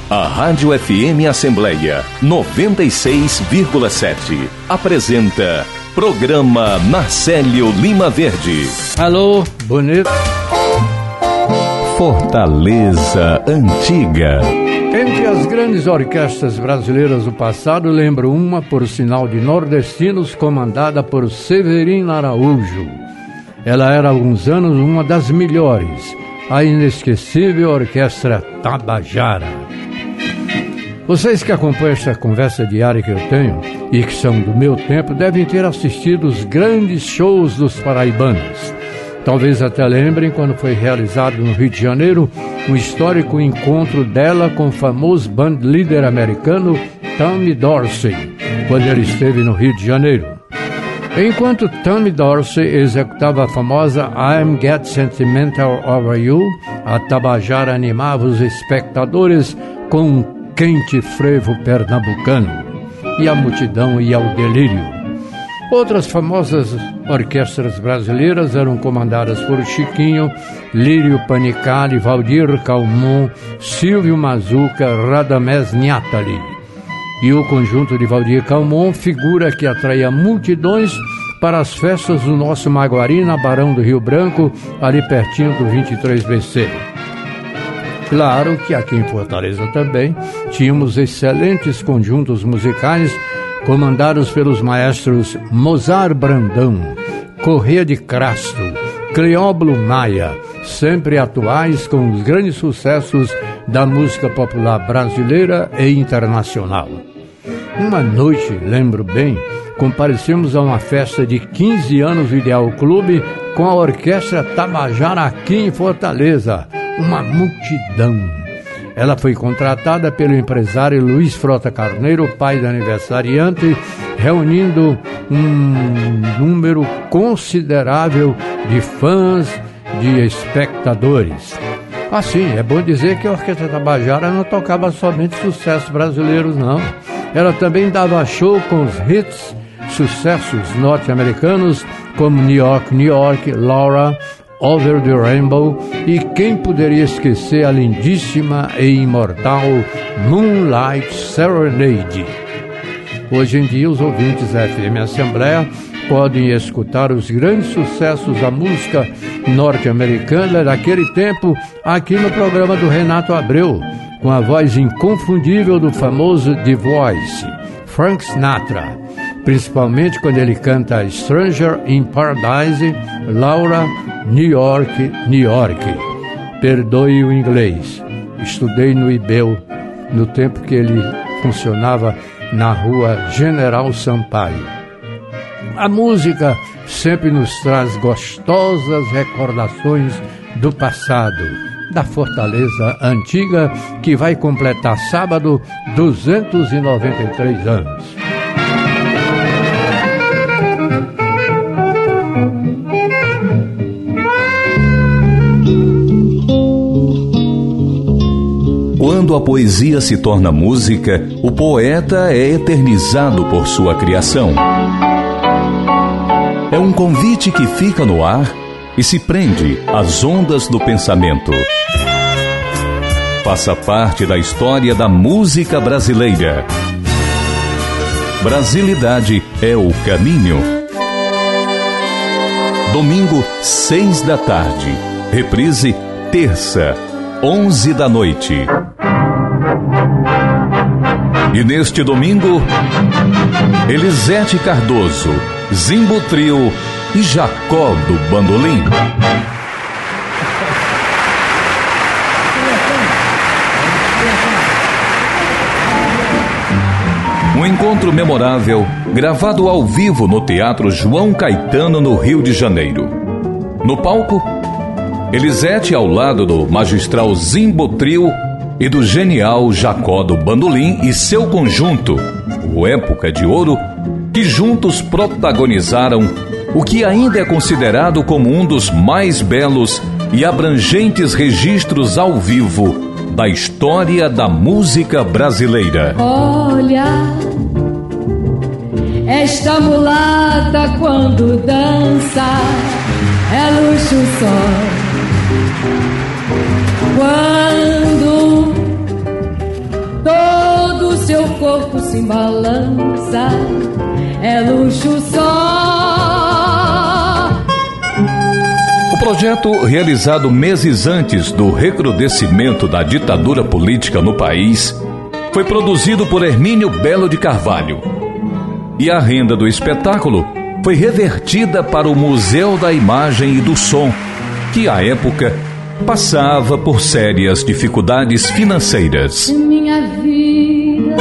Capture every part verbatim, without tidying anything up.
A Rádio F M Assembleia noventa e seis vírgula sete apresenta Programa Marcelo Lima Verde. Alô, bonito. Fortaleza Antiga. Entre as grandes orquestras brasileiras do passado, lembro uma, por sinal de nordestinos, comandada por Severino Araújo. Ela era há alguns anos uma das melhores, a inesquecível Orquestra Tabajara. Vocês que acompanham esta conversa diária que eu tenho e que são do meu tempo devem ter assistido os grandes shows dos paraibanos. Talvez até lembrem quando foi realizado no Rio de Janeiro um histórico encontro dela com o famoso bandleader americano Tommy Dorsey, quando ele esteve no Rio de Janeiro. Enquanto Tommy Dorsey executava a famosa I'm Get Sentimental Over You, a Tabajara animava os espectadores com um quente frevo pernambucano, e a multidão ia ao delírio. Outras famosas orquestras brasileiras eram comandadas por Chiquinho, Lírio Panicali, Valdir Calmon, Silvio Mazuca, Radamés Niatali. E o conjunto de Valdir Calmon, figura que atraía multidões para as festas do nosso Maguari, na Barão do Rio Branco, ali pertinho do vinte e três B C. Claro que aqui em Fortaleza também tínhamos excelentes conjuntos musicais comandados pelos maestros Mozart Brandão, Corrêa de Crasto, Cleóbulo Maia, sempre atuais com os grandes sucessos da música popular brasileira e internacional. Uma noite, lembro bem, comparecemos a uma festa de quinze anos do Ideal Clube com a Orquestra Tabajara aqui em Fortaleza. Uma multidão. Ela foi contratada pelo empresário Luiz Frota Carneiro, pai do aniversariante, reunindo um número considerável de fãs, de espectadores. Assim, é bom dizer que a Orquestra Tabajara não tocava somente sucessos brasileiros, não. Ela também dava show com os hits, sucessos norte-americanos, como New York, New York, Laura, Over the Rainbow, e quem poderia esquecer a lindíssima e imortal Moonlight Serenade. Hoje em dia, os ouvintes da F M Assembleia podem escutar os grandes sucessos da música norte-americana daquele tempo aqui no programa do Renato Abreu, com a voz inconfundível do famoso The Voice, Frank Sinatra, principalmente quando ele canta Stranger in Paradise, Laura, New York, New York. Perdoe o inglês. Estudei no I B E U, no tempo que ele funcionava na rua General Sampaio. A música sempre nos traz gostosas recordações do passado, da Fortaleza Antiga, que vai completar sábado duzentos e noventa e três anos. Quando a poesia se torna música, o poeta é eternizado por sua criação. É um convite que fica no ar e se prende às ondas do pensamento. Faça parte da história da música brasileira. Brasilidade é o caminho. Domingo, seis da tarde. Reprise, terça, onze da noite. E neste domingo, Elisete Cardoso, Zimbo Trio e Jacó do Bandolim. Um encontro memorável, gravado ao vivo no Teatro João Caetano, no Rio de Janeiro. No palco, Elisete ao lado do magistral Zimbo Trio e do genial Jacó do Bandolim e seu conjunto, o Época de Ouro, que juntos protagonizaram o que ainda é considerado como um dos mais belos e abrangentes registros ao vivo da história da música brasileira. Olha, esta mulata quando dança é luxo só. Quando se balança, é luxo só. O projeto, realizado meses antes do recrudescimento da ditadura política no país, foi produzido por Hermínio Belo de Carvalho. E a renda do espetáculo foi revertida para o Museu da Imagem e do Som, que à época passava por sérias dificuldades financeiras. Minha vida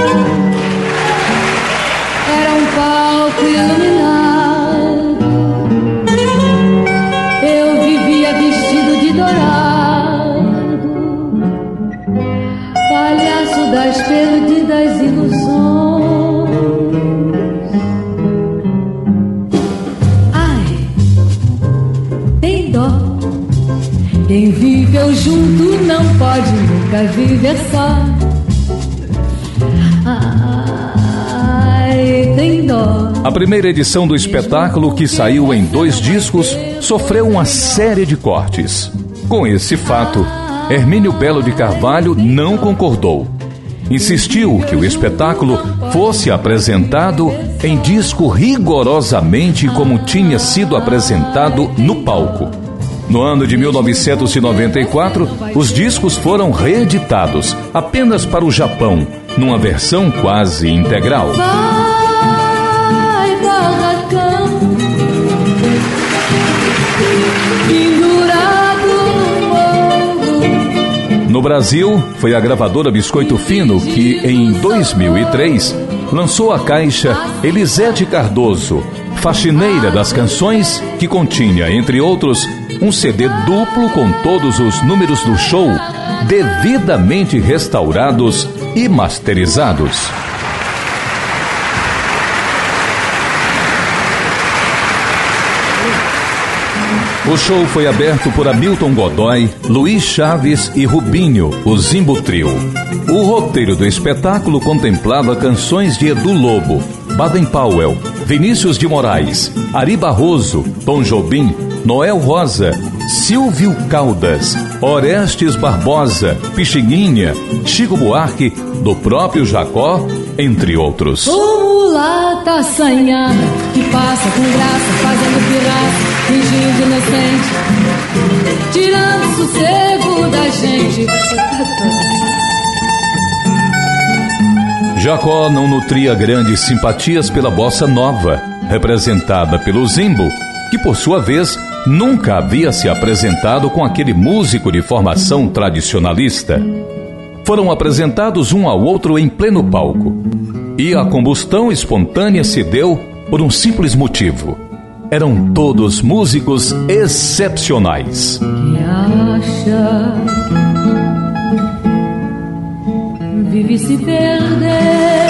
era um palco iluminado. Eu vivia vestido de dourado, palhaço das perdidas ilusões. Ai, tem dó. Quem viveu junto não pode nunca viver só. Ai, tem dó. A primeira edição do espetáculo, que saiu em dois discos, sofreu uma série de cortes. Com esse fato, Hermínio Belo de Carvalho não concordou. Insistiu que o espetáculo fosse apresentado em disco rigorosamente como tinha sido apresentado no palco. No ano de mil novecentos e noventa e quatro, os discos foram reeditados apenas para o Japão, numa versão quase integral. Vai, barracão, pendurado no morro. No Brasil, foi a gravadora Biscoito Fino que, em dois mil e três, lançou a caixa Elisete Cardoso, faxineira das canções, que continha, entre outros, um C D duplo com todos os números do show, devidamente restaurados e masterizados. O show foi aberto por Hamilton Godoy, Luiz Chaves e Rubinho, o Zimbo Trio. O roteiro do espetáculo contemplava canções de Edu Lobo, Baden Powell, Vinícius de Moraes, Ari Barroso, Tom Jobim, Noel Rosa, Silvio Caldas, Orestes Barbosa, Pixinguinha, Chico Buarque, do próprio Jacó, entre outros. O mulata assanhada que passa com graça, fazendo pirraça, fingindo inocente, tirando sossego da gente. Jacó não nutria grandes simpatias pela bossa nova, representada pelo Zimbo, que por sua vez nunca havia se apresentado com aquele músico de formação tradicionalista. Foram apresentados um ao outro em pleno palco. E a combustão espontânea se deu por um simples motivo. Eram todos músicos excepcionais. Que acha, vive se perder.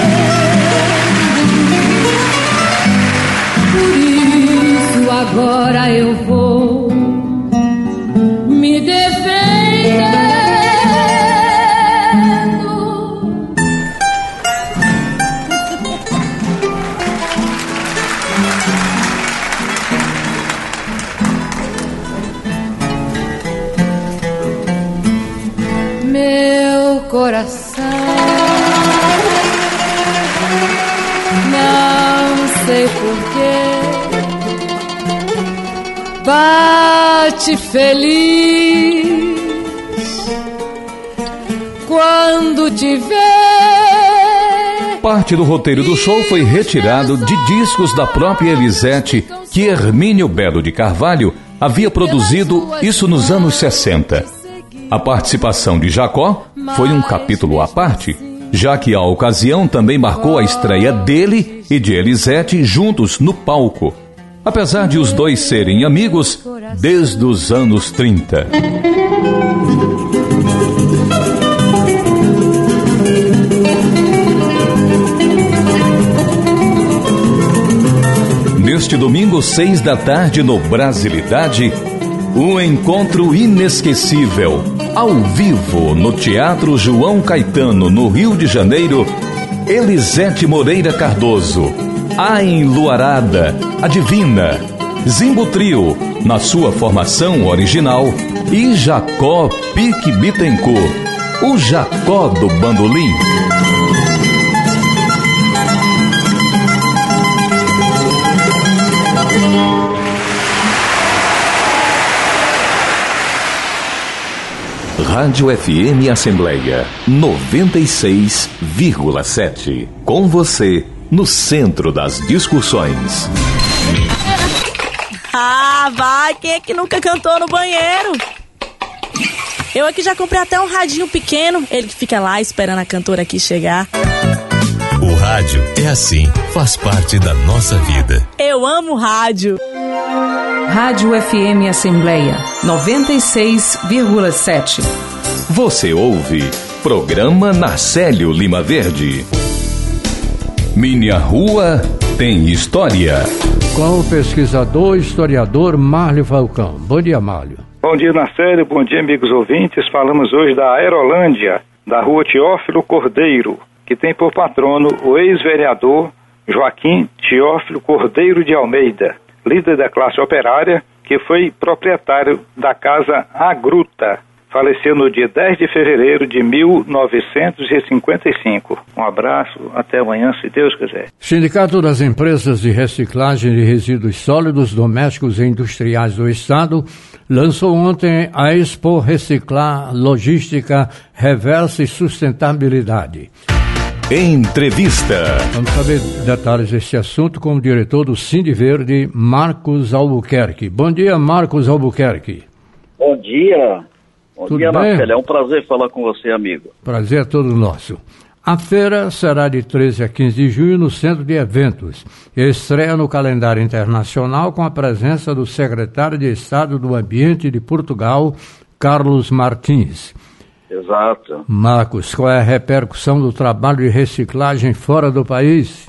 Por isso agora eu vou me defender. Meu coração não sei porquê bate feliz quando te vê. Parte do roteiro do show foi retirado de discos da própria Elisete, que Hermínio Belo de Carvalho havia produzido, isso nos anos sessenta. A participação de Jacó foi um capítulo à parte, já que a ocasião também marcou a estreia dele e de Elisete juntos no palco, apesar de os dois serem amigos desde os anos trinta. Neste domingo, seis da tarde, no Brasilidade, um encontro inesquecível, ao vivo, no Teatro João Caetano, no Rio de Janeiro, Elisete Moreira Cardoso, A Enluarada, A Divina, Zimbo Trio, na sua formação original, e Jacó Pique Bittencourt, o Jacó do Bandolim. Rádio F M Assembleia noventa e seis vírgula sete. Com você, no centro das discussões. Ah, vai! Quem é que nunca cantou no banheiro? Eu aqui já comprei até um radinho pequeno. Ele que fica lá esperando a cantora aqui chegar. O rádio é assim, faz parte da nossa vida. Eu amo rádio. Rádio F M Assembleia noventa e seis vírgula sete. Você ouve Programa Narcélio Lima Verde. Minha Rua tem História. Com o pesquisador e historiador Márlio Falcão. Bom dia, Márlio. Bom dia, Narcélio. Bom dia, amigos ouvintes. Falamos hoje da Aerolândia, da Rua Teófilo Cordeiro, que tem por patrono o ex-vereador Joaquim Teófilo Cordeiro de Almeida, líder da classe operária, que foi proprietário da Casa A Gruta. Faleceu no dia dez de fevereiro de mil novecentos e cinquenta e cinco. Um abraço, até amanhã, se Deus quiser. Sindicato das Empresas de Reciclagem de Resíduos Sólidos Domésticos e Industriais do Estado lançou ontem a Expo Reciclar Logística, Reversa e Sustentabilidade. Entrevista. Vamos saber detalhes desse assunto com o diretor do Cindy Verde, Marcos Albuquerque. Bom dia, Marcos Albuquerque. Bom dia. Bom Tudo dia, bem? Marcelo. É um prazer falar com você, amigo. Prazer é todo nosso. A feira será de treze a quinze de junho no Centro de Eventos. Estreia no calendário internacional com a presença do secretário de Estado do Ambiente de Portugal, Carlos Martins. Exato. Marcos, qual é a repercussão do trabalho de reciclagem fora do país?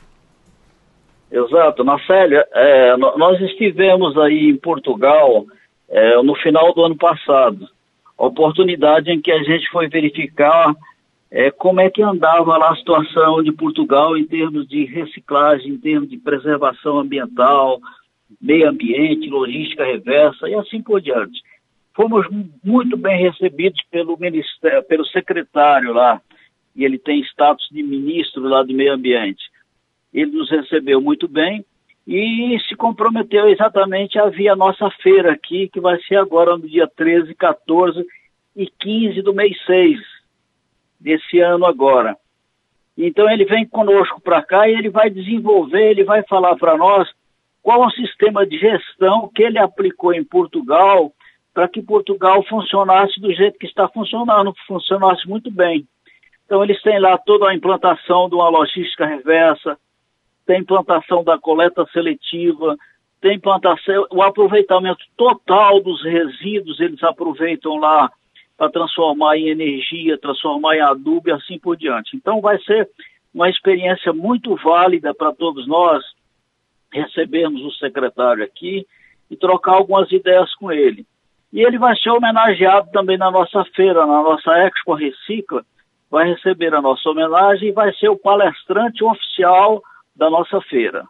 Exato. Marcelo, é, nós estivemos aí em Portugal é, no final do ano passado. Oportunidade em que a gente foi verificar é, como é que andava lá a situação de Portugal em termos de reciclagem, em termos de preservação ambiental, meio ambiente, logística reversa e assim por diante. Fomos muito bem recebidos pelo ministério, pelo secretário lá, e ele tem status de ministro lá do meio ambiente. Ele nos recebeu muito bem e se comprometeu exatamente a vir a nossa feira aqui, que vai ser agora no dia treze, quatorze e quinze do mês seis desse ano agora. Então ele vem conosco para cá e ele vai desenvolver, ele vai falar para nós qual é o sistema de gestão que ele aplicou em Portugal para que Portugal funcionasse do jeito que está funcionando, funcionasse muito bem. Então eles têm lá toda a implantação de uma logística reversa, tem implantação da coleta seletiva, tem implantação, o aproveitamento total dos resíduos, eles aproveitam lá para transformar em energia, transformar em adubo e assim por diante. Então vai ser uma experiência muito válida para todos nós recebermos o secretário aqui e trocar algumas ideias com ele. E ele vai ser homenageado também na nossa feira, na nossa Expo Recicla, vai receber a nossa homenagem e vai ser o palestrante oficial da nossa feira.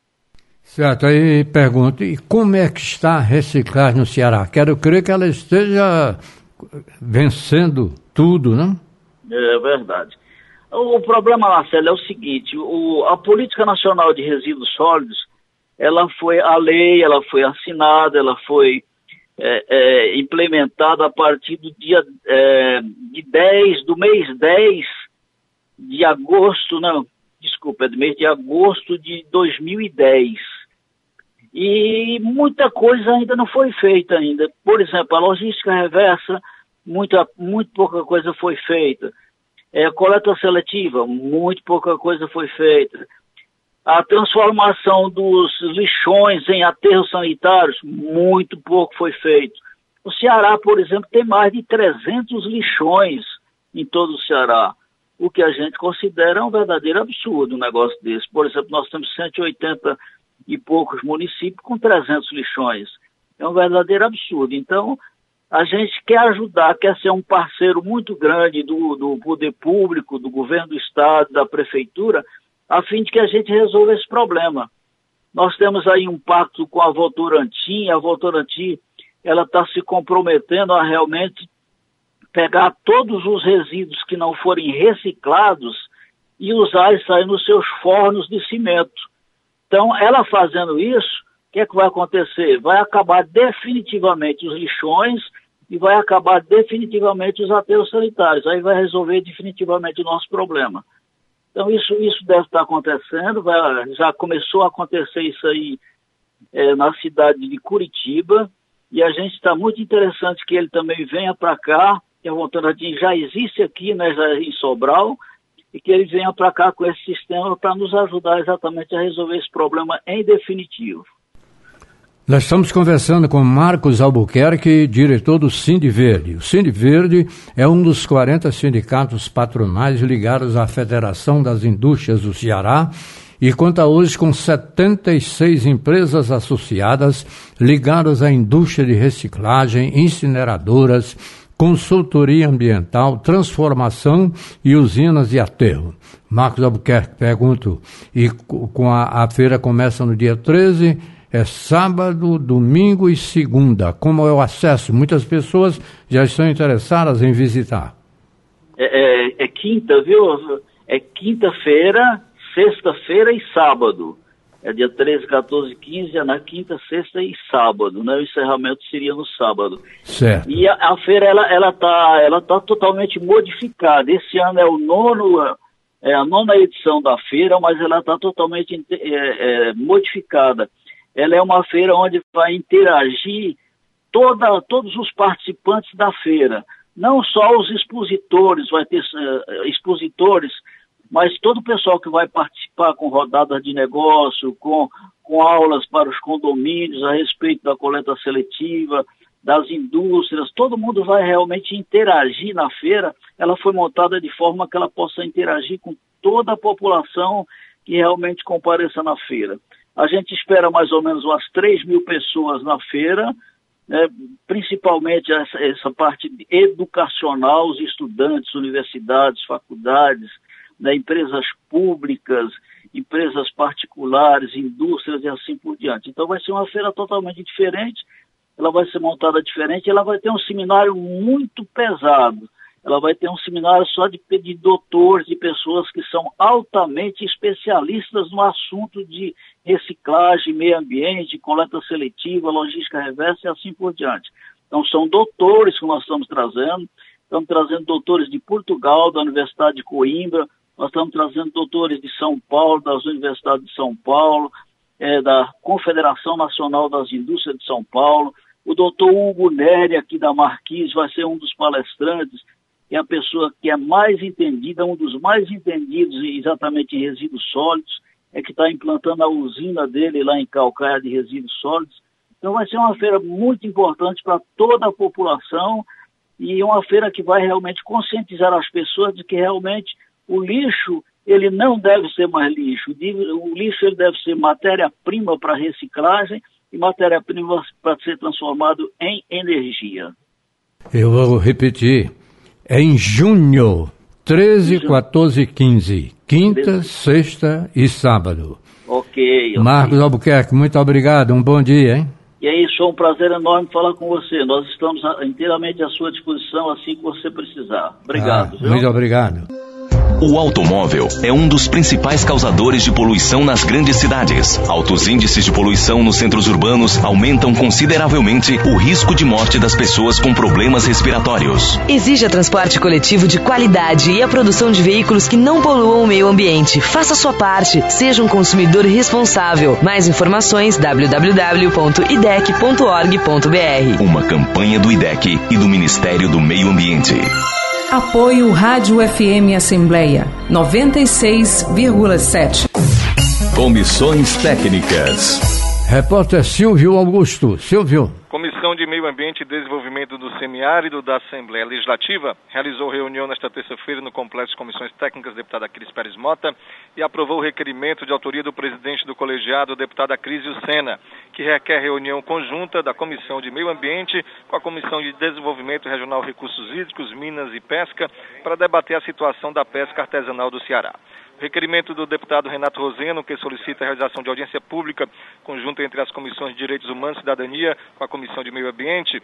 Certo, aí pergunto, e como é que está a reciclagem no Ceará? Quero crer que ela esteja vencendo tudo, não? É verdade. O problema, Marcelo, é o seguinte, o, a Política Nacional de Resíduos Sólidos, ela foi, a lei, ela foi assinada, ela foi é, é, implementada a partir do dia é, de dez, do mês dez de agosto, não, desculpa, é do mês de agosto de dois mil e dez. E muita coisa ainda não foi feita ainda. Por exemplo, a logística reversa, muita, muito pouca coisa foi feita. É, coleta seletiva, muito pouca coisa foi feita. A transformação dos lixões em aterros sanitários, muito pouco foi feito. O Ceará, por exemplo, tem mais de trezentos lixões em todo o Ceará, o que a gente considera um verdadeiro absurdo um negócio desse. Por exemplo, nós temos cento e oitenta e poucos municípios com trezentos lixões. É um verdadeiro absurdo. Então, a gente quer ajudar, quer ser um parceiro muito grande do, do poder público, do governo do estado, da prefeitura, a fim de que a gente resolva esse problema. Nós temos aí um pacto com a Votorantim, a Votorantim, ela está se comprometendo a realmente pegar todos os resíduos que não forem reciclados e usar isso aí nos seus fornos de cimento. Então, ela fazendo isso, que é que vai acontecer? Vai acabar definitivamente os lixões e vai acabar definitivamente os aterros sanitários. Aí vai resolver definitivamente o nosso problema. Então isso, isso deve estar acontecendo, vai, já começou a acontecer isso aí é, na cidade de Curitiba, e a gente está muito interessante que ele também venha para cá, que a Votorantim já existe aqui, né, já em Sobral, e que ele venha para cá com esse sistema para nos ajudar exatamente a resolver esse problema em definitivo. Nós estamos conversando com Marcos Albuquerque, diretor do Sindiverde. O Sindiverde é um dos quarenta sindicatos patronais ligados à Federação das Indústrias do Ceará e conta hoje com setenta e seis empresas associadas ligadas à indústria de reciclagem, incineradoras, consultoria ambiental, transformação e usinas de aterro. Marcos Albuquerque, pergunto, e com a, a feira começa no dia treze, é sábado, domingo e segunda. Como é o acesso? Muitas pessoas já estão interessadas em visitar. É, é, é quinta, viu? É quinta-feira, sexta-feira e sábado. É dia treze, quatorze, quinze, é na quinta, sexta e sábado, né? O encerramento seria no sábado. Certo. E a, a feira, ela, ela tá, ela tá totalmente modificada. Esse ano é o nono, é a nona edição da feira, mas ela está totalmente é, é, modificada. Ela é uma feira onde vai interagir toda, todos os participantes da feira, não só os expositores, vai ter uh, expositores, mas todo o pessoal que vai participar com rodadas de negócio, com, com aulas para os condomínios a respeito da coleta seletiva, das indústrias, todo mundo vai realmente interagir na feira. Ela foi montada de forma que ela possa interagir com toda a população que realmente compareça na feira. A gente espera mais ou menos umas três mil pessoas na feira, né, principalmente essa, essa parte educacional, os estudantes, universidades, faculdades, né, empresas públicas, empresas particulares, indústrias e assim por diante. Então vai ser uma feira totalmente diferente, ela vai ser montada diferente, ela vai ter um seminário muito pesado. Ela vai ter um seminário só de, de doutores, de pessoas que são altamente especialistas no assunto de reciclagem, meio ambiente, coleta seletiva, logística reversa e assim por diante. Então são doutores que nós estamos trazendo, estamos trazendo doutores de Portugal, da Universidade de Coimbra, nós estamos trazendo doutores de São Paulo, das universidades de São Paulo, é, da Confederação Nacional das Indústrias de São Paulo. O doutor Hugo Neri, aqui da Marquise, vai ser um dos palestrantes, que é a pessoa que é mais entendida, um dos mais entendidos exatamente em resíduos sólidos, é que está implantando a usina dele lá em Calcaia de resíduos sólidos. Então vai ser uma feira muito importante para toda a população e uma feira que vai realmente conscientizar as pessoas de que realmente o lixo, ele não deve ser mais lixo. O lixo ele deve ser matéria-prima para reciclagem e matéria-prima para ser transformado em energia. Eu vou repetir. É em junho, treze, quatorze e quinze, quinta, sexta e sábado. Ok. Marcos okay. Albuquerque, muito obrigado, um bom dia, hein? E é isso, é um prazer enorme falar com você. Nós estamos inteiramente à sua disposição assim que você precisar. Obrigado. Ah, muito obrigado. O automóvel é um dos principais causadores de poluição nas grandes cidades. Altos índices de poluição nos centros urbanos aumentam consideravelmente o risco de morte das pessoas com problemas respiratórios. Exija transporte coletivo de qualidade e a produção de veículos que não poluam o meio ambiente. Faça sua parte. Seja um consumidor responsável. Mais informações w w w ponto i d e c ponto org ponto b r. Uma campanha do I D E C e do Ministério do Meio Ambiente. Apoio Rádio F M Assembleia noventa e seis vírgula sete. Comissões técnicas. Repórter Silvio Augusto. Silvio. Comissão de Meio Ambiente e Desenvolvimento do Semiárido da Assembleia Legislativa realizou reunião nesta terça-feira no Complexo de Comissões Técnicas, deputada Cris Pérez Mota, e aprovou o requerimento de autoria do presidente do colegiado, deputada Crisio Sena, que requer reunião conjunta da Comissão de Meio Ambiente com a Comissão de Desenvolvimento Regional, Recursos Hídricos, Minas e Pesca, para debater a situação da pesca artesanal do Ceará. O requerimento do deputado Renato Roseno, que solicita a realização de audiência pública conjunta entre as Comissões de Direitos Humanos e Cidadania com a Comissão de Meio Ambiente,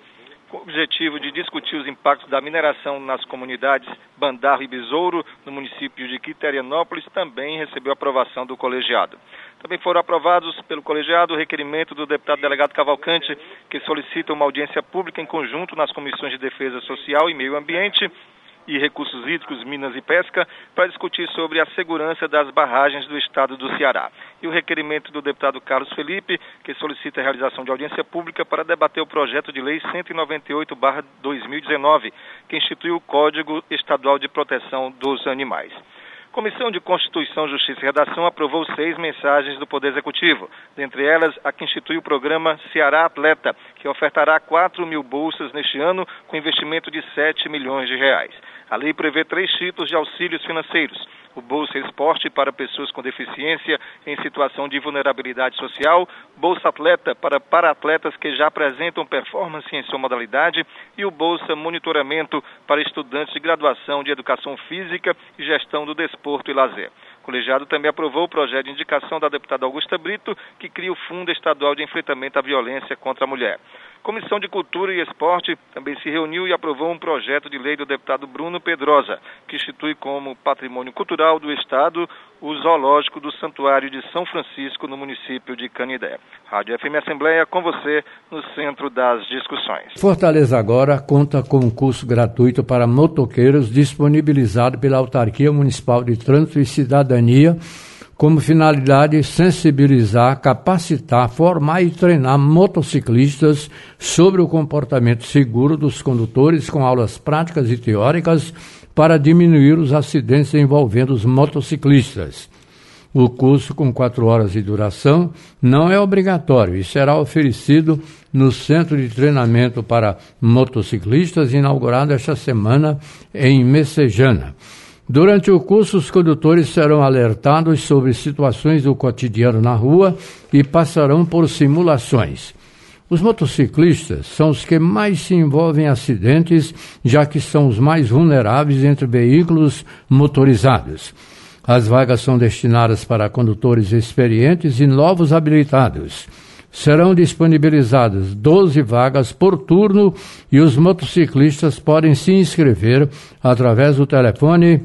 com o objetivo de discutir os impactos da mineração nas comunidades Bandarro e Besouro, no município de Quiterianópolis, também recebeu aprovação do colegiado. Também foram aprovados pelo colegiado o requerimento do deputado delegado Cavalcante, que solicita uma audiência pública em conjunto nas comissões de Defesa Social e Meio Ambiente e Recursos Hídricos, Minas e Pesca, para discutir sobre a segurança das barragens do estado do Ceará. E o requerimento do deputado Carlos Felipe, que solicita a realização de audiência pública para debater o projeto de lei cento e noventa e oito barra dois mil e dezenove, que institui o Código Estadual de Proteção dos Animais. A Comissão de Constituição, Justiça e Redação aprovou seis mensagens do Poder Executivo, dentre elas a que institui o programa Ceará Atleta, que ofertará quatro mil bolsas neste ano com investimento de sete milhões de reais. A lei prevê três tipos de auxílios financeiros: o Bolsa Esporte para pessoas com deficiência em situação de vulnerabilidade social, Bolsa Atleta para para-atletas que já apresentam performance em sua modalidade e o Bolsa Monitoramento para estudantes de graduação de Educação Física e Gestão do Desporto e Lazer. O colegiado também aprovou o projeto de indicação da deputada Augusta Brito, que cria o Fundo Estadual de Enfrentamento à Violência contra a Mulher. A Comissão de Cultura e Esporte também se reuniu e aprovou um projeto de lei do deputado Bruno Pedrosa, que institui como patrimônio cultural do Estado o zoológico do Santuário de São Francisco, no município de Canindé. Rádio F M Assembleia, com você, no centro das discussões. Fortaleza agora conta com um curso gratuito para motoqueiros disponibilizado pela Autarquia Municipal de Trânsito e Cidadania, como finalidade sensibilizar, capacitar, formar e treinar motociclistas sobre o comportamento seguro dos condutores, com aulas práticas e teóricas para diminuir os acidentes envolvendo os motociclistas. O curso, com quatro horas de duração, não é obrigatório e será oferecido no Centro de Treinamento para Motociclistas, inaugurado esta semana em Messejana. Durante o curso, os condutores serão alertados sobre situações do cotidiano na rua e passarão por simulações. Os motociclistas são os que mais se envolvem em acidentes, já que são os mais vulneráveis entre veículos motorizados. As vagas são destinadas para condutores experientes e novos habilitados. Serão disponibilizadas doze vagas por turno e os motociclistas podem se inscrever através do telefone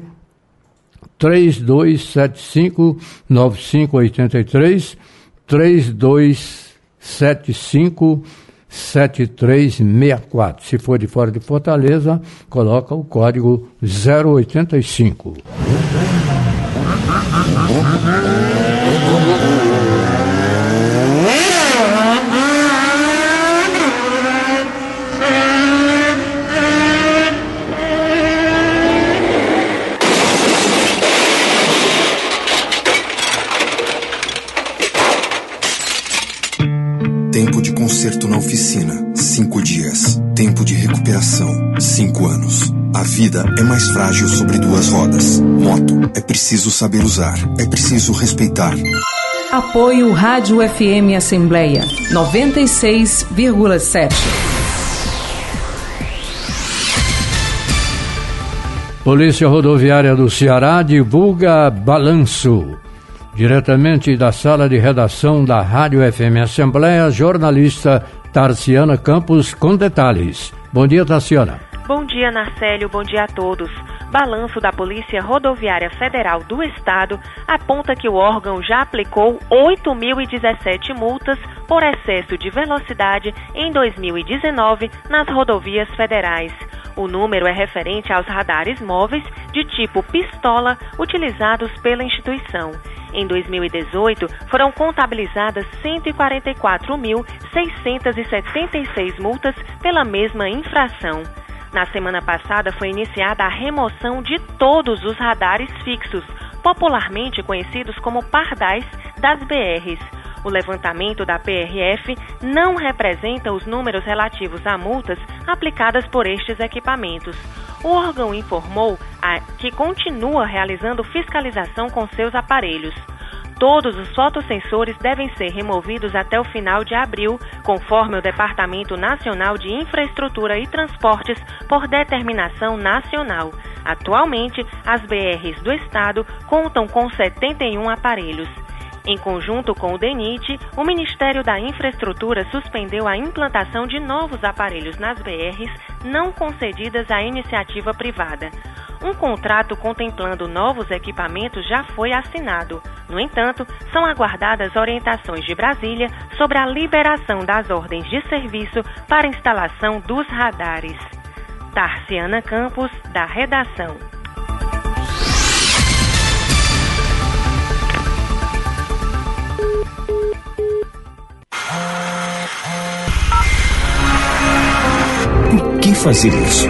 três dois sete cinco nove cinco oito três, três dois sete cinco sete três seis quatro. Se for de fora de Fortaleza, coloca o código zero oitenta e cinco. Tempo de conserto na oficina, cinco dias. Tempo de recuperação, cinco anos. A vida é mais frágil sobre duas rodas. Moto, é preciso saber usar, é preciso respeitar. Apoio Rádio F M Assembleia, noventa e seis vírgula sete. Polícia Rodoviária do Ceará divulga balanço. Diretamente da sala de redação da Rádio F M Assembleia, jornalista Tarciana Campos com detalhes. Bom dia, Tarciana. Bom dia, Narcélio. Bom dia a todos. Balanço da Polícia Rodoviária Federal do Estado aponta que o órgão já aplicou oito mil e dezessete multas por excesso de velocidade em dois mil e dezenove nas rodovias federais. O número é referente aos radares móveis de tipo pistola utilizados pela instituição. Em dois mil e dezoito, foram contabilizadas cento e quarenta e quatro mil seiscentas e setenta e seis multas pela mesma infração. Na semana passada, foi iniciada a remoção de todos os radares fixos, popularmente conhecidos como pardais, das B Rs. O levantamento da P R F não representa os números relativos a multas aplicadas por estes equipamentos. O órgão informou a, que continua realizando fiscalização com seus aparelhos. Todos os fotossensores devem ser removidos até o final de abril, conforme o Departamento Nacional de Infraestrutura e Transportes, por determinação nacional. Atualmente, as B Rs do Estado contam com setenta e um aparelhos. Em conjunto com o DENIT, o Ministério da Infraestrutura suspendeu a implantação de novos aparelhos nas B Rs não concedidas à iniciativa privada. Um contrato contemplando novos equipamentos já foi assinado. No entanto, são aguardadas orientações de Brasília sobre a liberação das ordens de serviço para instalação dos radares. Tarciana Campos, da redação. Por que fazer isso?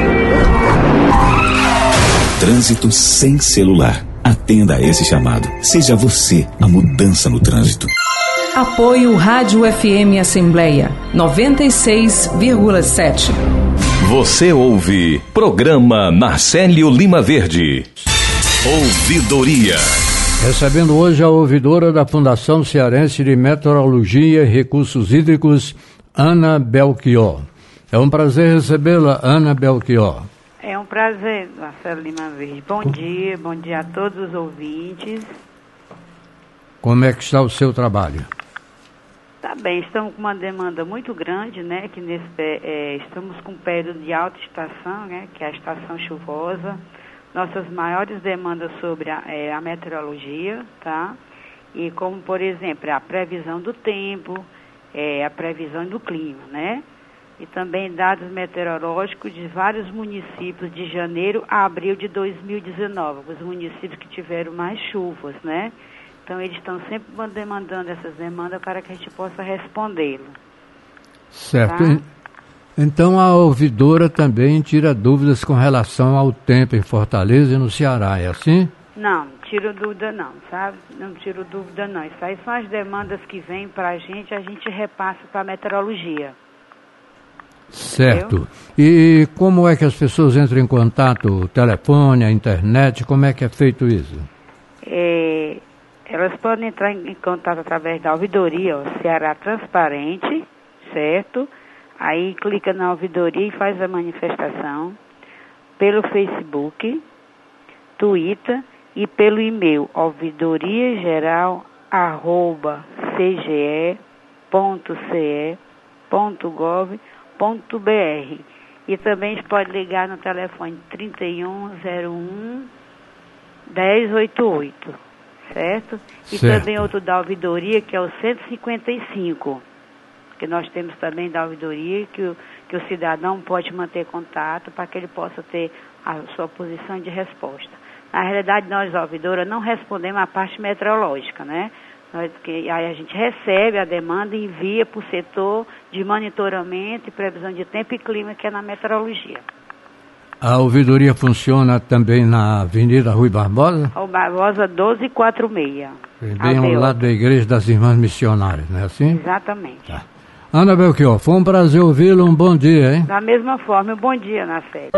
Trânsito sem celular. Atenda a esse chamado. Seja você a mudança no trânsito. Apoio Rádio F M Assembleia noventa e seis vírgula sete. Você ouve Programa Narcélio Lima Verde. Ouvidoria. Recebendo hoje a ouvidora da Fundação Cearense de Meteorologia e Recursos Hídricos, Ana Belchior. É um prazer recebê-la, Ana Belchior. É um prazer, Marcelo Lima Verde. Bom dia, bom dia a todos os ouvintes. Como é que está o seu trabalho? Tá bem, estamos com uma demanda muito grande, né? Que nesse, é, estamos com um período de alta estação, né? Que é a estação chuvosa. Nossas maiores demandas sobre a, é, a meteorologia, tá? E como, por exemplo, a previsão do tempo, é, a previsão do clima, né? E também dados meteorológicos de vários municípios de janeiro a abril de dois mil e dezenove, os municípios que tiveram mais chuvas, né? Então, eles estão sempre demandando essas demandas para que a gente possa respondê-lo. Certo. Tá? Então, a ouvidora também tira dúvidas com relação ao tempo em Fortaleza e no Ceará, é assim? Não, não tiro dúvida não, sabe? Não tiro dúvida não. Isso aí são as demandas que vêm para a gente, a gente repassa para a meteorologia. Certo. Entendeu? E como é que as pessoas entram em contato? Telefone, a internet, como é que é feito isso? É, elas podem entrar em contato através da ouvidoria, ó, Ceará Transparente, certo? Aí clica na ouvidoria e faz a manifestação pelo Facebook, Twitter e pelo e-mail ouvidoriageral arroba c g e ponto c e ponto gov ponto b r. E também você pode ligar no telefone trinta e um zero um dez oitenta e oito, certo? E certo. Também outro da ouvidoria, que é o cento e cinquenta e cinco, que nós temos também da ouvidoria, que o, que o cidadão pode manter contato para que ele possa ter a sua posição de resposta. Na realidade, nós, a ouvidora, não respondemos a parte meteorológica, né? Nós, que, aí a gente recebe a demanda e envia para o setor de monitoramento e previsão de tempo e clima, que é na meteorologia. A ouvidoria funciona também na Avenida Rui Barbosa? O Barbosa doze quatro seis. Bem ao lado da Igreja das Irmãs Missionárias, não é assim? Exatamente. Tá. Ana Belchior, foi um prazer ouvi-lo, um bom dia, hein? Da mesma forma, um bom dia, Narcélio.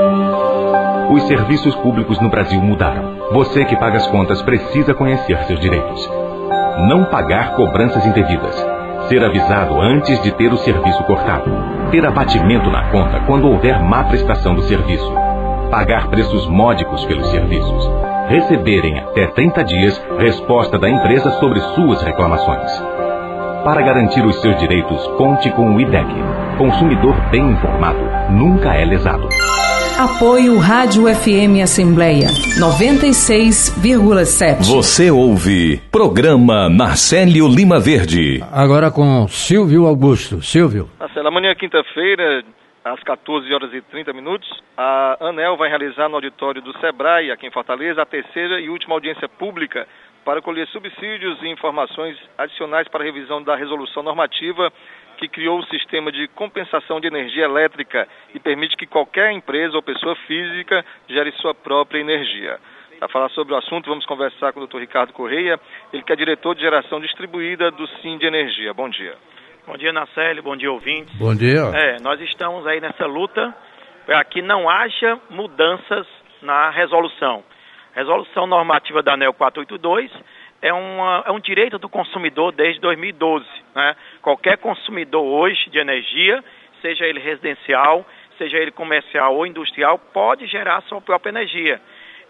Os serviços públicos no Brasil mudaram. Você que paga as contas precisa conhecer seus direitos. Não pagar cobranças indevidas. Ser avisado antes de ter o serviço cortado. Ter abatimento na conta quando houver má prestação do serviço. Pagar preços módicos pelos serviços. Receber em até trinta dias resposta da empresa sobre suas reclamações. Para garantir os seus direitos, conte com o I D E C. Consumidor bem informado nunca é lesado. Apoio Rádio F M Assembleia noventa e seis vírgula sete. Você ouve Programa Narcélio Lima Verde. Agora com Silvio Augusto. Silvio. Marcelo, amanhã, quinta-feira, às quatorze horas e trinta minutos, a ANEEL vai realizar no auditório do Sebrae, aqui em Fortaleza, a terceira e última audiência pública para colher subsídios e informações adicionais para a revisão da resolução normativa que criou o sistema de compensação de energia elétrica e permite que qualquer empresa ou pessoa física gere sua própria energia. Para falar sobre o assunto, vamos conversar com o doutor Ricardo Correia, ele que é diretor de geração distribuída do Sim de Energia. Bom dia. Bom dia, Narcélio, bom dia, ouvintes. Bom dia. É, nós estamos aí nessa luta para que não haja mudanças na resolução. Resolução normativa da ANEEL quatrocentos e oitenta e dois é, uma, é um direito do consumidor desde dois mil e doze. Né? Qualquer consumidor hoje de energia, seja ele residencial, seja ele comercial ou industrial, pode gerar sua própria energia.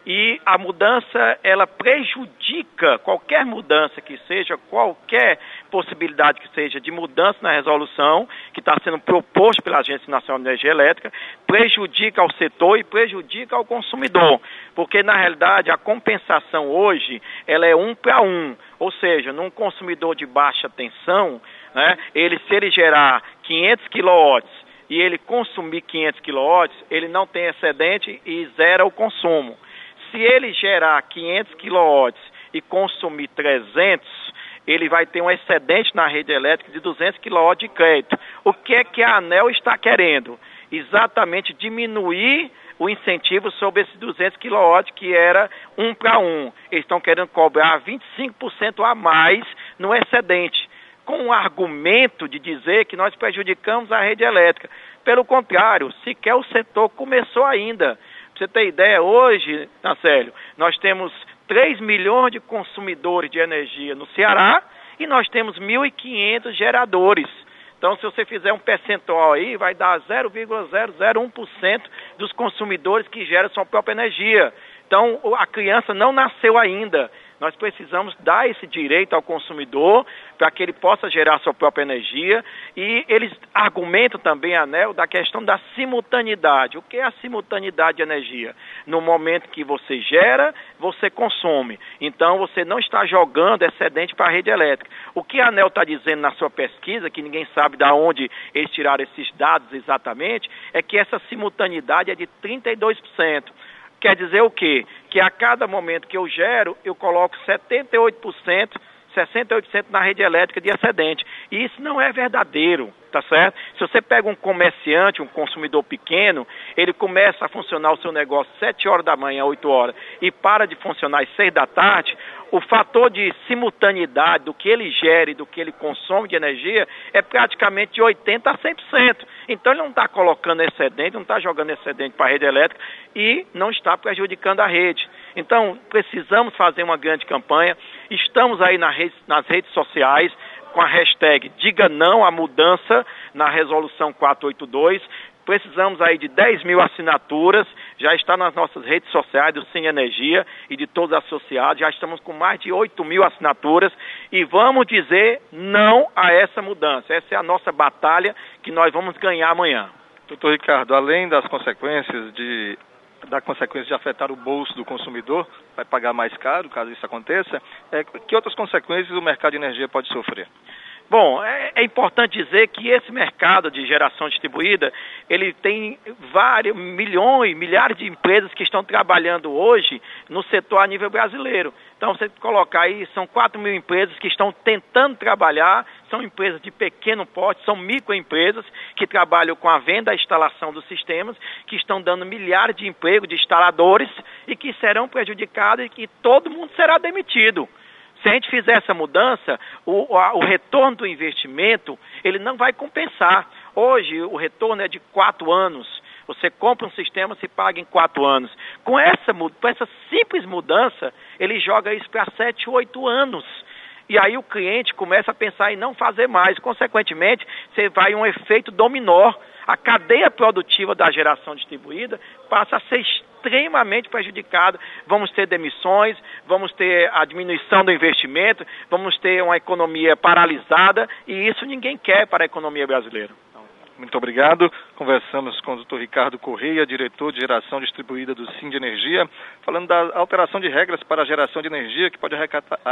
E a mudança, ela prejudica qualquer mudança que seja, qualquer possibilidade que seja de mudança na resolução que está sendo proposto pela Agência Nacional de Energia Elétrica, prejudica ao setor e prejudica ao consumidor. Porque, na realidade, a compensação hoje, ela é um para um. Ou seja, num consumidor de baixa tensão, né, ele, se ele gerar quinhentos quilowatts e ele consumir quinhentos quilowatts, ele não tem excedente e zera o consumo. Se ele gerar quinhentos quilowatts e consumir trezentos, ele vai ter um excedente na rede elétrica de duzentos quilowatts de crédito. O que é que a ANEEL está querendo? Exatamente diminuir o incentivo sobre esses duzentos quilowatts, que era um para um. Eles estão querendo cobrar vinte e cinco por cento a mais no excedente, com o argumento de dizer que nós prejudicamos a rede elétrica. Pelo contrário, sequer o setor começou ainda. Para você ter ideia, hoje, Nacélio, nós temos três milhões de consumidores de energia no Ceará e nós temos mil e quinhentos geradores. Então, se você fizer um percentual aí, vai dar zero vírgula zero zero um por cento dos consumidores que geram sua própria energia. Então, a criança não nasceu ainda. Nós precisamos dar esse direito ao consumidor para que ele possa gerar sua própria energia. E eles argumentam também, a ANEEL, da questão da simultaneidade. O que é a simultaneidade de energia? No momento que você gera, você consome. Então, você não está jogando excedente para a rede elétrica. O que a ANEEL está dizendo na sua pesquisa, que ninguém sabe de onde eles tiraram esses dados exatamente, é que essa simultaneidade é de trinta e dois por cento. Quer dizer o quê? Que a cada momento que eu gero, eu coloco setenta e oito por cento, sessenta e oito por cento na rede elétrica de excedente. E isso não é verdadeiro, tá certo? Se você pega um comerciante, um consumidor pequeno, ele começa a funcionar o seu negócio sete horas da manhã, oito horas, e para de funcionar às seis da tarde, o fator de simultaneidade do que ele gera e do que ele consome de energia é praticamente de oitenta por cento a cem por cento. Então ele não está colocando excedente, não está jogando excedente para a rede elétrica e não está prejudicando a rede. Então precisamos fazer uma grande campanha. Estamos aí na rede, nas redes sociais com a hashtag Diga Não à Mudança na Resolução quatrocentos e oitenta e dois. Precisamos aí de dez mil assinaturas, já está nas nossas redes sociais do Sim Energia e de todos os associados, já estamos com mais de oito mil assinaturas e vamos dizer não a essa mudança. Essa é a nossa batalha que nós vamos ganhar amanhã. Doutor Ricardo, além das consequências de, da consequência de afetar o bolso do consumidor, vai pagar mais caro caso isso aconteça, é, que outras consequências o mercado de energia pode sofrer? Bom, é, é importante dizer que esse mercado de geração distribuída, ele tem vários, milhões, milhares de empresas que estão trabalhando hoje no setor a nível brasileiro. Então, você colocar aí, são quatro mil empresas que estão tentando trabalhar, são empresas de pequeno porte, são microempresas que trabalham com a venda e instalação dos sistemas, que estão dando milhares de empregos de instaladores e que serão prejudicados e que todo mundo será demitido. Se a gente fizer essa mudança, o, a, o retorno do investimento, ele não vai compensar. Hoje, o retorno é de quatro anos. Você compra um sistema, se paga em quatro anos. Com essa, com essa simples mudança, ele joga isso para sete, oito anos. E aí o cliente começa a pensar em não fazer mais. Consequentemente, você vai um efeito dominó. A cadeia produtiva da geração distribuída passa a ser extremamente prejudicada. Vamos ter demissões, vamos ter a diminuição do investimento, vamos ter uma economia paralisada e isso ninguém quer para a economia brasileira. Muito obrigado. Conversamos com o doutor Ricardo Correia, diretor de geração distribuída do Sim de Energia, falando da alteração de regras para a geração de energia que pode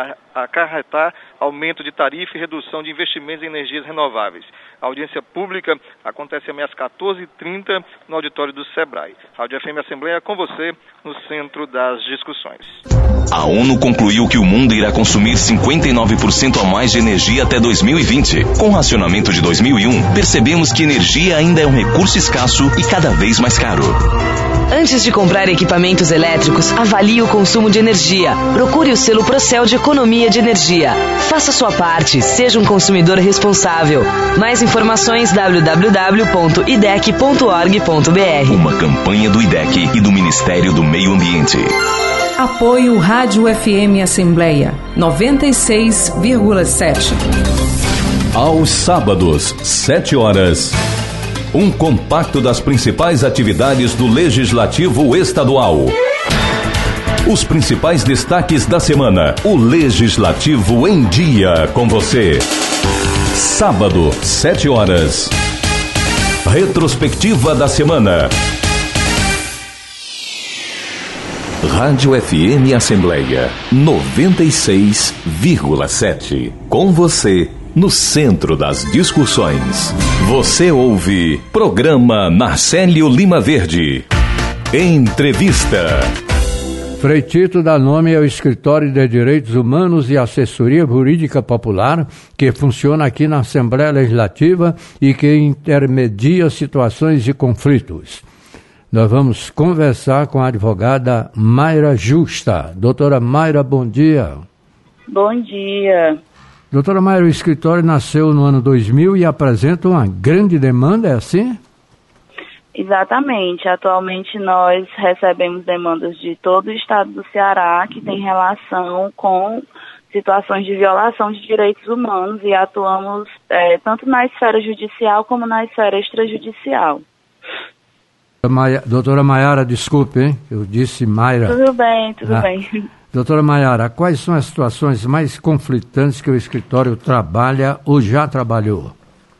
acarretar aumento de tarifa e redução de investimentos em energias renováveis. A audiência pública acontece amanhã às quatorze e trinta no auditório do Sebrae. Rádio F M Assembleia com você no centro das discussões. A ONU concluiu que o mundo irá consumir cinquenta e nove por cento a mais de energia até dois mil e vinte. Com o racionamento de dois mil e um, percebemos que energia ainda é um recurso escasso e cada vez mais caro. Antes de comprar equipamentos elétricos, avalie o consumo de energia. Procure o selo Procel de Economia de Energia. Faça sua parte, seja um consumidor responsável. Mais informações w w w ponto i d e c ponto org ponto b r. Uma campanha do I D E C e do Ministério do Meio Ambiente. Apoio Rádio F M Assembleia noventa e seis vírgula sete. Aos sábados, sete horas, um compacto das principais atividades do Legislativo Estadual. Os principais destaques da semana. O Legislativo em Dia com você. Sábado, sete horas. Retrospectiva da semana. Rádio F M Assembleia noventa e seis vírgula sete. Com você no centro das discussões. Você ouve Programa Narcélio Lima Verde. Entrevista. Frei Tito dá nome ao Escritório de Direitos Humanos e Assessoria Jurídica Popular, que funciona aqui na Assembleia Legislativa e que intermedia situações de conflitos. Nós vamos conversar com a advogada Mayra Justa. Doutora Mayra, bom dia. Bom dia. Doutora Mayra, o escritório nasceu no ano dois mil e apresenta uma grande demanda, é assim? Exatamente. Atualmente nós recebemos demandas de todo o estado do Ceará que tem relação com situações de violação de direitos humanos e atuamos é, tanto na esfera judicial como na esfera extrajudicial. Doutora Mayara, desculpe, hein? Eu disse Mayra. Tudo bem, tudo ah. bem. Doutora Mayara, quais são as situações mais conflitantes que o escritório trabalha ou já trabalhou?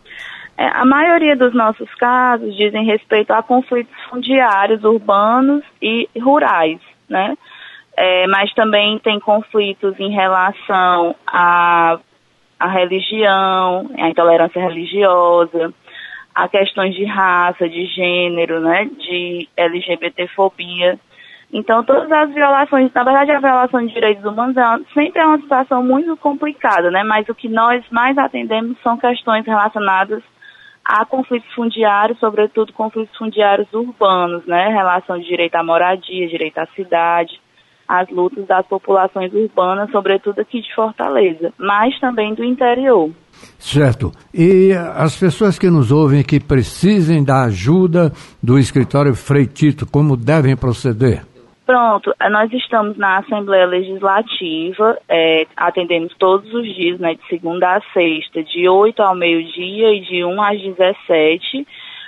É, a maioria dos nossos casos dizem respeito a conflitos fundiários urbanos e rurais, né? É, mas também tem conflitos em relação à, à religião, à intolerância religiosa, a questões de raça, de gênero, né? De L G B T fobia. Então, todas as violações, na verdade, a violação de direitos humanos é uma, sempre é uma situação muito complicada, né? Mas o que nós mais atendemos são questões relacionadas a conflitos fundiários, sobretudo conflitos fundiários urbanos, né? Relação de direito à moradia, direito à cidade, as lutas das populações urbanas, sobretudo aqui de Fortaleza, mas também do interior. Certo. E as pessoas que nos ouvem que precisem da ajuda do escritório Frei Tito, como devem proceder? Pronto, nós estamos na Assembleia Legislativa, é, atendemos todos os dias, né, de segunda a sexta, de oito ao meio-dia e de um às dezessete.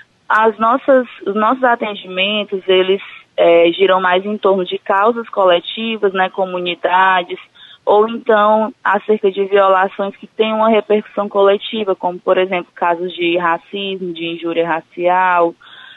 As nossas, os nossos atendimentos, eles é, giram mais em torno de causas coletivas, né, comunidades, ou então acerca de violações que têm uma repercussão coletiva, como, por exemplo, casos de racismo, de injúria racial,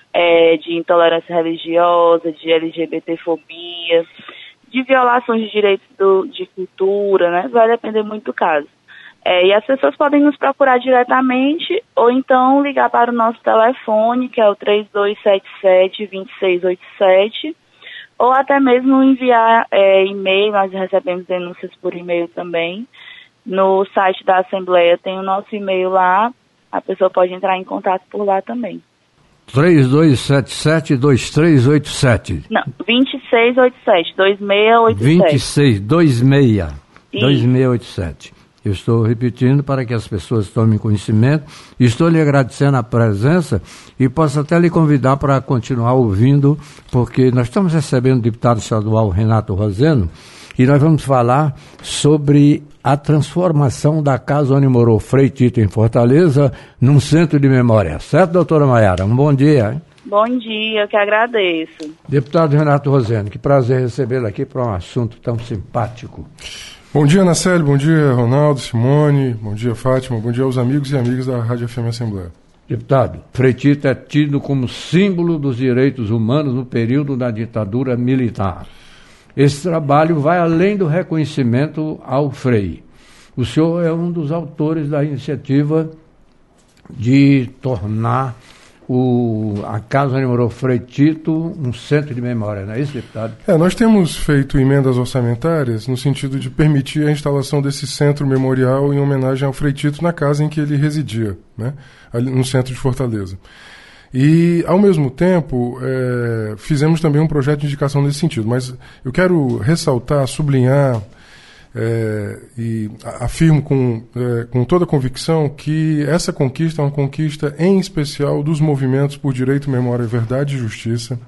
É, de intolerância religiosa, de L G B T fobia, de violações de direitos do, de cultura, né? Vai depender muito do caso. É, e as pessoas podem nos procurar diretamente ou então ligar para o nosso telefone, que é o três dois sete sete, dois seis oito sete, ou até mesmo enviar é, e-mail. Nós recebemos denúncias por e-mail também. No site da Assembleia tem o nosso e-mail lá, a pessoa pode entrar em contato por lá também. três dois sete sete, dois três oito sete. Não, dois seis oito sete, dois seis oito sete. vinte e seis, dois seis, dois seis oito sete. Eu estou repetindo para que as pessoas tomem conhecimento. Estou lhe agradecendo a presença e posso até lhe convidar para continuar ouvindo, porque nós estamos recebendo o deputado estadual Renato Roseno e nós vamos falar sobre a transformação da casa onde morou Frei Tito em Fortaleza num centro de memória. Certo, doutora Mayara? Um bom dia, hein? Bom dia, eu que agradeço. Deputado Renato Roseno, que prazer recebê-lo aqui para um assunto tão simpático. Bom dia, Nacélio, bom dia, Ronaldo, Simone, bom dia, Fátima, bom dia aos amigos e amigas da Rádio F M Assembleia. Deputado, Frei Tito é tido como símbolo dos direitos humanos no período da ditadura militar. Esse trabalho vai além do reconhecimento ao Frei. O senhor é um dos autores da iniciativa de tornar o, a casa onde morou Frei Tito um centro de memória, não é isso, deputado? É, nós temos feito emendas orçamentárias no sentido de permitir a instalação desse centro memorial em homenagem ao Frei Tito na casa em que ele residia, né, ali no centro de Fortaleza. E, ao mesmo tempo, é, fizemos também um projeto de indicação nesse sentido. Mas eu quero ressaltar, sublinhar é, e afirmo com, é, com toda a convicção que essa conquista é uma conquista, em especial, dos movimentos por direito, memória, verdade e justiça,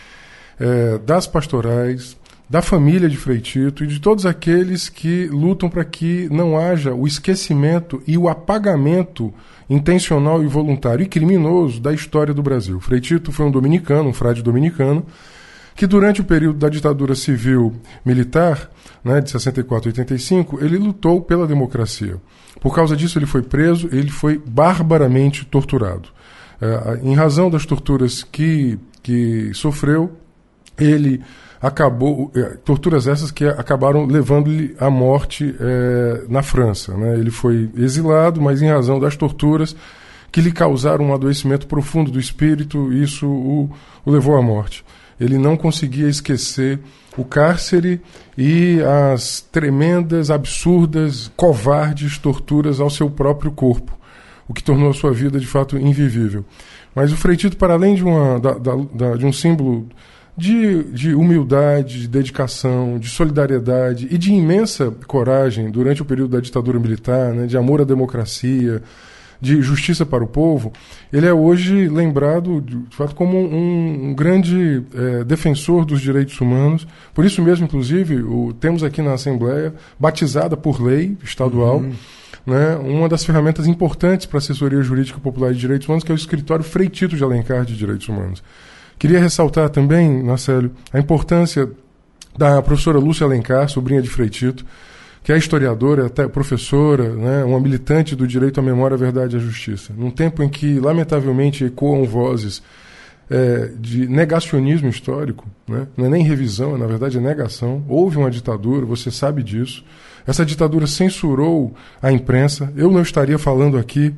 é, das pastorais, da família de Frei Tito e de todos aqueles que lutam para que não haja o esquecimento e o apagamento intencional e voluntário e criminoso da história do Brasil. Frei Tito foi um dominicano, um frade dominicano, que durante o período da ditadura civil-militar, né, de sessenta e quatro a oitenta e cinco, ele lutou pela democracia. Por causa disso, ele foi preso, ele foi barbaramente torturado. É, em razão das torturas que, que sofreu, ele acabou, é, torturas essas que acabaram levando-lhe à morte é, na França, né? Ele foi exilado, mas em razão das torturas que lhe causaram um adoecimento profundo do espírito, isso o, o levou à morte. Ele não conseguia esquecer o cárcere e as tremendas, absurdas, covardes torturas ao seu próprio corpo, o que tornou a sua vida de fato invivível. Mas o Frei Tito, para além de, uma, da, da, da, de um símbolo de, de humildade, de dedicação, de solidariedade e de imensa coragem durante o período da ditadura militar, né, de amor à democracia, de justiça para o povo, ele é hoje lembrado de fato como um, um grande é, defensor dos direitos humanos. Por isso mesmo, inclusive, o, temos aqui na Assembleia, batizada por lei estadual, uhum. né, uma das ferramentas importantes para a assessoria jurídica popular de direitos humanos, que é o escritório Frei Tito de Alencar de Direitos Humanos. Queria ressaltar também, Marcelo, a importância da professora Lúcia Alencar, sobrinha de Frei Tito, que é historiadora, até professora, né, uma militante do direito à memória, à verdade e à justiça. Num tempo em que, lamentavelmente, ecoam vozes é, de negacionismo histórico, né, não é nem revisão, na verdade é negação, houve uma ditadura, você sabe disso. Essa ditadura censurou a imprensa, eu não estaria falando aqui,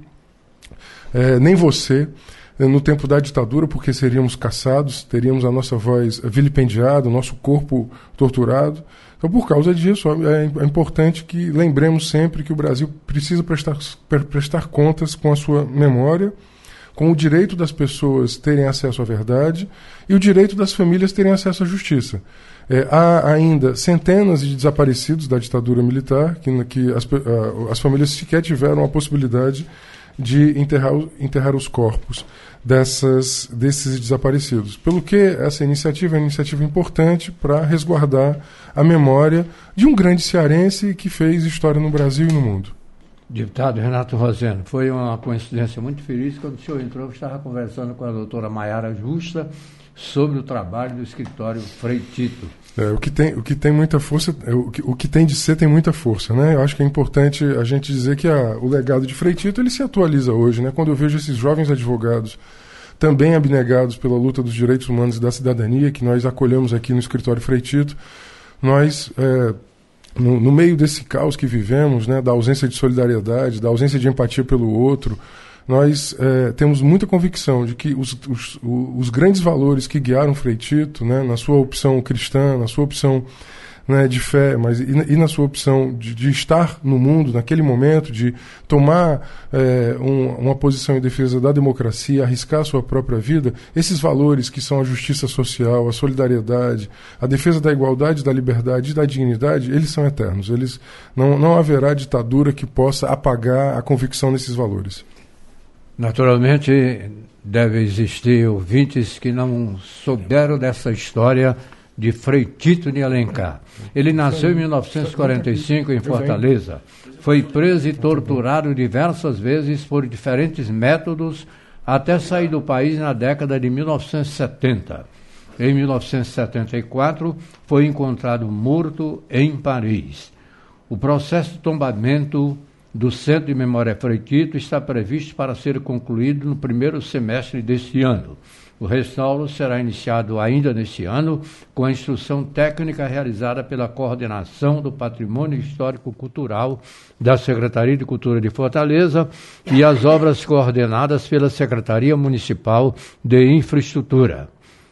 é, nem você, no tempo da ditadura, porque seríamos caçados, teríamos a nossa voz vilipendiada, o nosso corpo torturado. Então, por causa disso, é importante que lembremos sempre que o Brasil precisa prestar, prestar contas com a sua memória, com o direito das pessoas terem acesso à verdade e o direito das famílias terem acesso à justiça. É, há ainda centenas de desaparecidos da ditadura militar, que, que as, as famílias sequer tiveram a possibilidade de enterrar, enterrar os corpos dessas, desses desaparecidos. Pelo que essa iniciativa é uma iniciativa importante para resguardar a memória de um grande cearense que fez história no Brasil e no mundo. Deputado Renato Roseno, foi uma coincidência muito feliz. Quando o senhor entrou, eu estava conversando com a doutora Maiara Justa sobre o trabalho do escritório Frei Tito. É, o, que tem, o que tem muita força, é, o, que, o que tem de ser tem muita força, né? Eu acho que é importante a gente dizer que a, o legado de Frei Tito, ele se atualiza hoje, né? Quando eu vejo esses jovens advogados também abnegados pela luta dos direitos humanos e da cidadania, que nós acolhemos aqui no escritório Frei Tito, nós, é, no, no meio desse caos que vivemos, né, da ausência de solidariedade, da ausência de empatia pelo outro, nós é, temos muita convicção de que os, os, os grandes valores que guiaram Frei Tito, né, na sua opção cristã, na sua opção, né, de fé, mas e, e na sua opção de, de estar no mundo naquele momento, de tomar é, um, uma posição em defesa da democracia, arriscar a sua própria vida, esses valores que são a justiça social, a solidariedade, a defesa da igualdade, da liberdade e da dignidade, eles são eternos. Eles, não, não haverá ditadura que possa apagar a convicção nesses valores. Naturalmente, deve existir ouvintes que não souberam dessa história de Frei Tito de Alencar. Ele nasceu em mil novecentos e quarenta e cinco em Fortaleza. Foi preso e torturado diversas vezes por diferentes métodos até sair do país na década de mil novecentos e setenta. Em mil novecentos e setenta e quatro, foi encontrado morto em Paris. O processo de tombamento do Centro de Memória Frei Tito está previsto para ser concluído no primeiro semestre deste ano. O restauro será iniciado ainda neste ano, com a instrução técnica realizada pela Coordenação do Patrimônio Histórico-Cultural da Secretaria de Cultura de Fortaleza e as obras coordenadas pela Secretaria Municipal de Infraestrutura.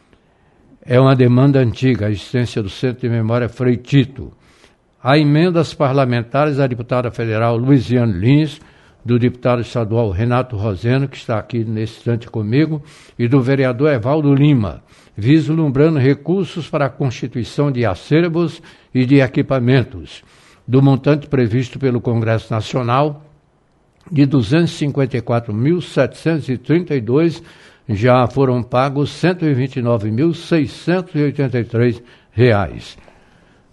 É uma demanda antiga a existência do Centro de Memória Frei Tito. Há emendas parlamentares da deputada federal Luiziane Lins, do deputado estadual Renato Roseno, que está aqui nesse instante comigo, e do vereador Evaldo Lima, vislumbrando recursos para a constituição de acervos e de equipamentos, do montante previsto pelo Congresso Nacional de duzentos e cinquenta e quatro mil setecentos e trinta e dois, já foram pagos cento e vinte e nove mil seiscentos e oitenta e três reais.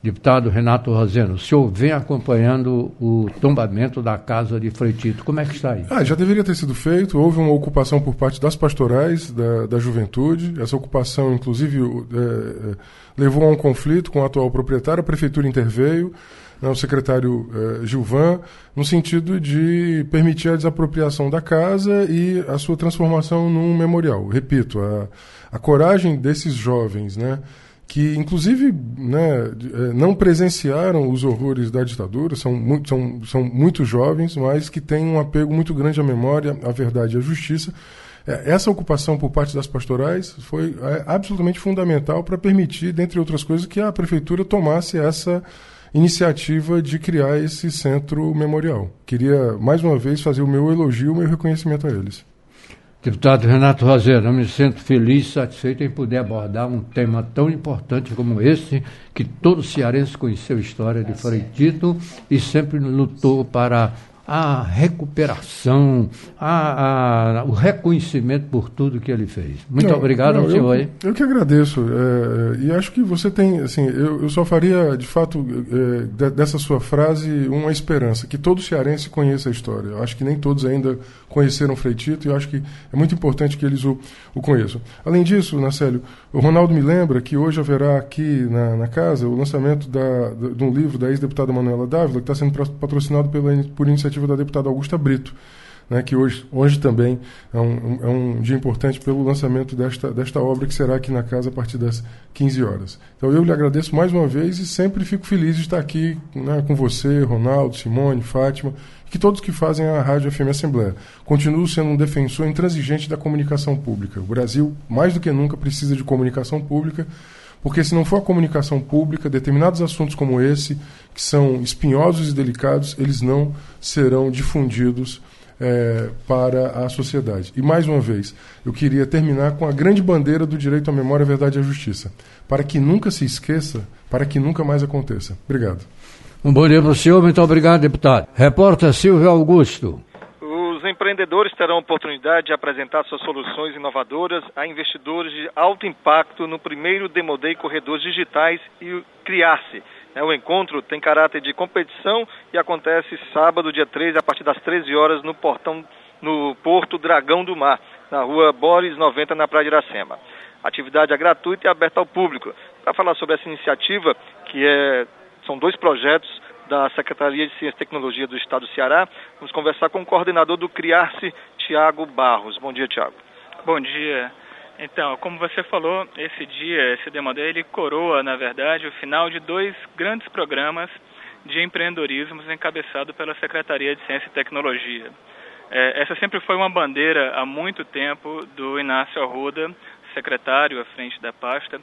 Deputado Renato Roseno, o senhor vem acompanhando o tombamento da casa de Freitito. Como é que está aí? Ah, já deveria ter sido feito. Houve uma ocupação por parte das pastorais da, da juventude. Essa ocupação, inclusive, é, é, levou a um conflito com o atual proprietário. A prefeitura interveio, né, o secretário é, Gilvan, no sentido de permitir a desapropriação da casa e a sua transformação num memorial. Repito, a, a coragem desses jovens, né, que inclusive, né, não presenciaram os horrores da ditadura, são muito, são, são muito jovens, mas que têm um apego muito grande à memória, à verdade e à justiça. Essa ocupação por parte das pastorais foi absolutamente fundamental para permitir, dentre outras coisas, que a prefeitura tomasse essa iniciativa de criar esse centro memorial. Queria, mais uma vez, fazer o meu elogio, o meu reconhecimento a eles. Deputado Renato Roseno, eu me sinto feliz e satisfeito em poder abordar um tema tão importante como esse, que todo cearense conheceu a história de Freitito e sempre lutou para a recuperação, a, a, o reconhecimento por tudo que ele fez. Muito não, obrigado não, ao senhor aí. Eu, eu que agradeço, é, e acho que você tem, assim, eu, eu só faria, de fato, é, de, dessa sua frase, uma esperança, que todo cearense conheça a história. Eu acho que nem todos ainda conheceram Freitito, e eu acho que é muito importante que eles o, o conheçam. Além disso, Nacélio, o Ronaldo me lembra que hoje haverá aqui na, na casa o lançamento da, da, de um livro da ex-deputada Manuela Dávila, que está sendo patrocinado pela, por iniciativa da deputada Augusta Brito, né, que hoje, hoje também é um, é um dia importante pelo lançamento desta, desta obra, que será aqui na casa a partir das quinze horas. Então eu lhe agradeço mais uma vez e sempre fico feliz de estar aqui, né, com você, Ronaldo, Simone, Fátima, que todos que fazem a Rádio F M Assembleia. Continuo sendo um defensor intransigente da comunicação pública. O Brasil, mais do que nunca, precisa de comunicação pública, porque se não for a comunicação pública, determinados assuntos como esse, que são espinhosos e delicados, eles não serão difundidos é, para a sociedade. E, mais uma vez, eu queria terminar com a grande bandeira do direito à memória, à verdade e à justiça, para que nunca se esqueça, para que nunca mais aconteça. Obrigado. Um bom dia para o senhor, muito obrigado, deputado. Repórter Silvio Augusto. Os empreendedores terão a oportunidade de apresentar suas soluções inovadoras a investidores de alto impacto no primeiro Demo Day Corredores Digitais e o Criar-se. O encontro tem caráter de competição e acontece sábado, dia treze, a partir das treze horas, no portão, no Porto Dragão do Mar, na rua Boris noventa, na Praia de Iracema. A atividade é gratuita e aberta ao público. Para falar sobre essa iniciativa, que é, são dois projetos da Secretaria de Ciência e Tecnologia do Estado do Ceará, vamos conversar com o coordenador do Criar-se, Tiago Barros. Bom dia, Tiago. Bom dia. Então, como você falou, esse dia, esse Demo Day, ele coroa, na verdade, o final de dois grandes programas de empreendedorismo encabeçado pela Secretaria de Ciência e Tecnologia. É, essa sempre foi uma bandeira há muito tempo do Inácio Arruda, secretário à frente da pasta,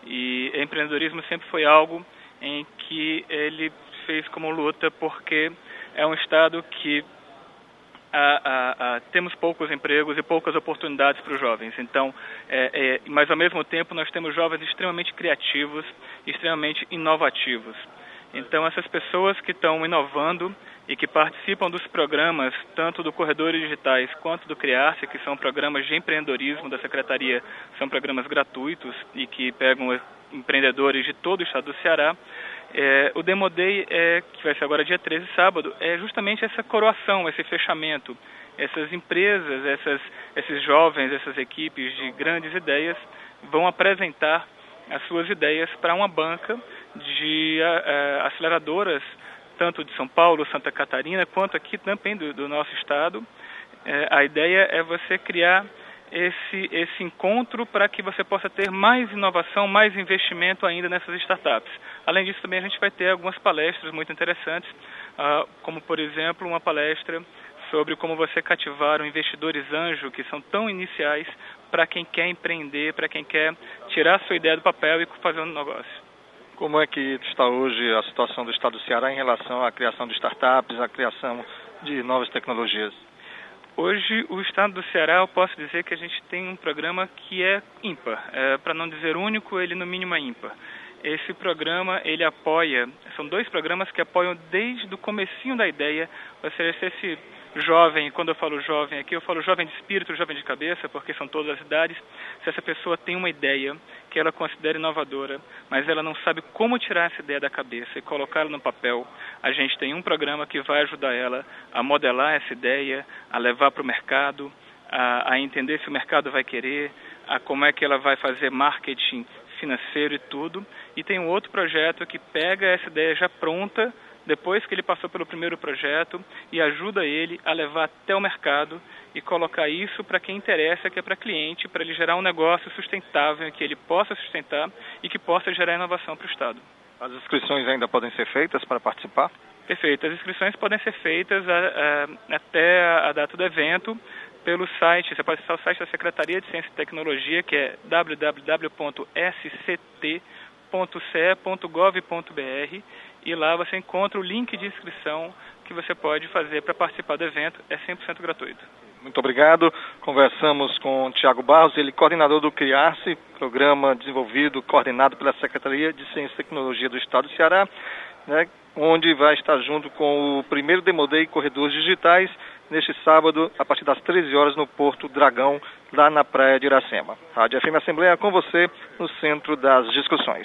e empreendedorismo sempre foi algo em que ele fez como luta, porque é um estado que a, a, a, temos poucos empregos e poucas oportunidades para os jovens. Então, é, é, mas ao mesmo tempo nós temos jovens extremamente criativos, extremamente inovativos. Então, essas pessoas que estão inovando e que participam dos programas, tanto do Corredores Digitais quanto do Criar-se, que são programas de empreendedorismo da Secretaria, são programas gratuitos e que pegam empreendedores de todo o estado do Ceará. É, o Demo Day, é, que vai ser agora dia treze, sábado, é justamente essa coroação, esse fechamento. Essas empresas, essas, esses jovens, essas equipes de grandes ideias vão apresentar as suas ideias para uma banca de uh, aceleradoras, tanto de São Paulo, Santa Catarina, quanto aqui também do, do nosso estado. Uh, a ideia é você criar esse, esse encontro para que você possa ter mais inovação, mais investimento ainda nessas startups. Além disso, também a gente vai ter algumas palestras muito interessantes, uh, como, por exemplo, uma palestra sobre como você cativar os investidores anjo, que são tão iniciais para quem quer empreender, para quem quer tirar a sua ideia do papel e fazer um negócio. Como é que está hoje a situação do estado do Ceará em relação à criação de startups, à criação de novas tecnologias? Hoje, o estado do Ceará, eu posso dizer que a gente tem um programa que é ímpar. É, para não dizer único, ele no mínimo é ímpar. Esse programa, ele apoia, são dois programas que apoiam desde o comecinho da ideia, ou seja, esse jovem, quando eu falo jovem aqui, eu falo jovem de espírito, jovem de cabeça, porque são todas as idades. Se essa pessoa tem uma ideia que ela considera inovadora, mas ela não sabe como tirar essa ideia da cabeça e colocá-la no papel, a gente tem um programa que vai ajudar ela a modelar essa ideia, a levar para o mercado, a, a entender se o mercado vai querer, a como é que ela vai fazer marketing financeiro e tudo. E tem um outro projeto que pega essa ideia já pronta, depois que ele passou pelo primeiro projeto, e ajuda ele a levar até o mercado e colocar isso para quem interessa, que é para cliente, para ele gerar um negócio sustentável, que ele possa sustentar e que possa gerar inovação para o Estado. As inscrições ainda podem ser feitas para participar? Perfeito. As inscrições podem ser feitas a, a, até a data do evento pelo site. Você pode acessar o site da Secretaria de Ciência e Tecnologia, que é w w w ponto s c t ponto c e ponto gov ponto b r, e lá você encontra o link de inscrição que você pode fazer para participar do evento. É cem por cento gratuito. Muito obrigado. Conversamos com o Tiago Barros, ele é coordenador do CRIARCE, programa desenvolvido, coordenado pela Secretaria de Ciência e Tecnologia do Estado do Ceará, né, onde vai estar junto com o primeiro Demo Day Corredores Digitais, neste sábado, a partir das treze horas, no Porto Dragão, lá na praia de Iracema. Rádio F M Assembleia com você, no centro das discussões.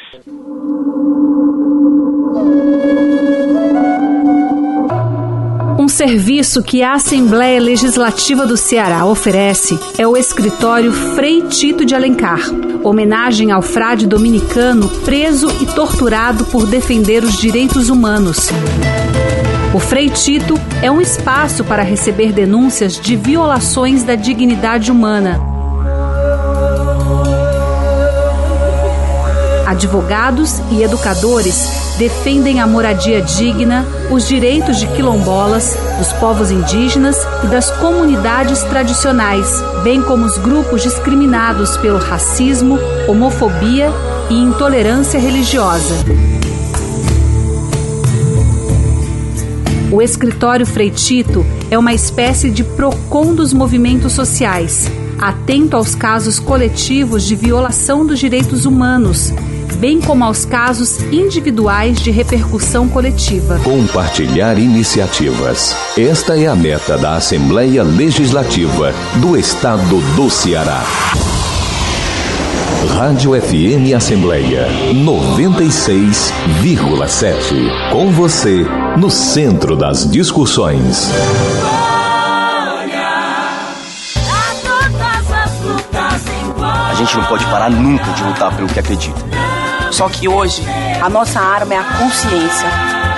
Um serviço que a Assembleia Legislativa do Ceará oferece é o escritório Frei Tito de Alencar, homenagem ao frade dominicano preso e torturado por defender os direitos humanos. O Frei Tito é um espaço para receber denúncias de violações da dignidade humana. Advogados e educadores defendem a moradia digna, os direitos de quilombolas, dos povos indígenas e das comunidades tradicionais, bem como os grupos discriminados pelo racismo, homofobia e intolerância religiosa. O escritório Frei Tito é uma espécie de PROCON dos movimentos sociais, atento aos casos coletivos de violação dos direitos humanos, bem como aos casos individuais de repercussão coletiva. Compartilhar iniciativas. Esta é a meta da Assembleia Legislativa do Estado do Ceará. Rádio F M Assembleia noventa e seis vírgula sete. Com você, no centro das discussões. A gente não pode parar nunca de lutar pelo que acredita. Só que hoje, a nossa arma é a consciência.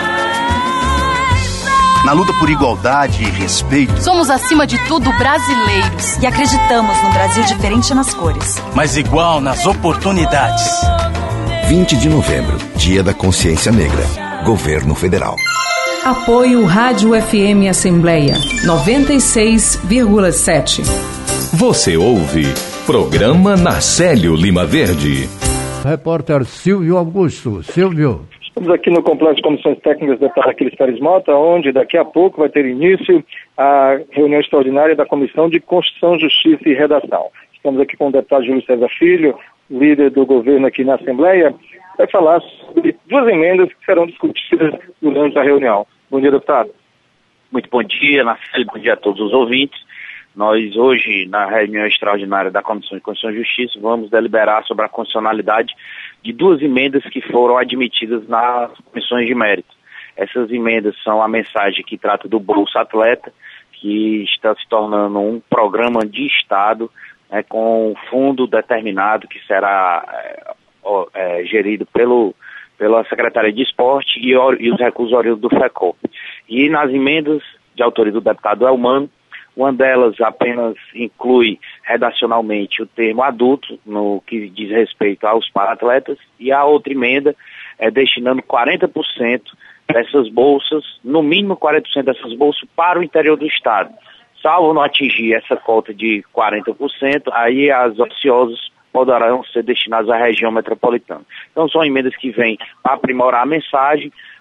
Na luta por igualdade e respeito, somos acima de tudo brasileiros e acreditamos num Brasil diferente nas cores, mas igual nas oportunidades. vinte de novembro, Dia da Consciência Negra. Governo Federal. Apoio Rádio F M Assembleia noventa e seis vírgula sete. Você ouve Programa Narcélio Lima Verde. Repórter Silvio Augusto. Silvio. Estamos aqui no Complexo de Comissões Técnicas do deputado Aquiles Pérez Mota, onde daqui a pouco vai ter início a reunião extraordinária da Comissão de Constituição, Justiça e Redação. Estamos aqui com o deputado Júlio César Filho, líder do governo aqui na Assembleia, vai falar sobre duas emendas que serão discutidas durante a reunião. Bom dia, deputado. Muito bom dia, Narcélio, bom dia a todos os ouvintes. Nós hoje, na reunião extraordinária da Comissão de Constituição e Justiça, vamos deliberar sobre a constitucionalidade de duas emendas que foram admitidas nas comissões de mérito. Essas emendas são a mensagem que trata do Bolsa Atleta, que está se tornando um programa de Estado, né, com um fundo determinado que será é, é, gerido pelo, pela Secretaria de Esporte e, e os recursos oriundos do FECOP. E nas emendas de autoria do deputado Elmano, uma delas apenas inclui redacionalmente o termo adulto, no que diz respeito aos para-atletas, e a outra emenda é destinando quarenta por cento dessas bolsas, no mínimo quarenta por cento dessas bolsas, para o interior do Estado. Salvo não atingir essa cota de quarenta por cento, aí as ociosas poderão ser destinadas à região metropolitana. Então são emendas que vêm para aprimorar a mensagem.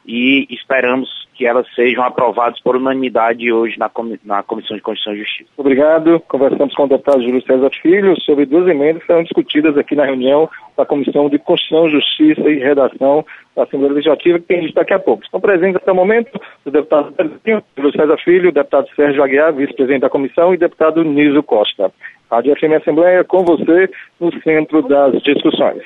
e esperamos que elas sejam aprovadas por unanimidade hoje na, com, na Comissão de Constituição e Justiça. Obrigado. Conversamos com o deputado Júlio César Filho sobre duas emendas que serão discutidas aqui na reunião da Comissão de Constituição, Justiça e Redação da Assembleia Legislativa, que tem início daqui a pouco. Estão presentes até o momento o deputado Júlio César Filho, o deputado Sérgio Aguiar, vice-presidente da comissão, e o deputado Nísio Costa. Rádio F M Assembleia, com você, no centro das discussões.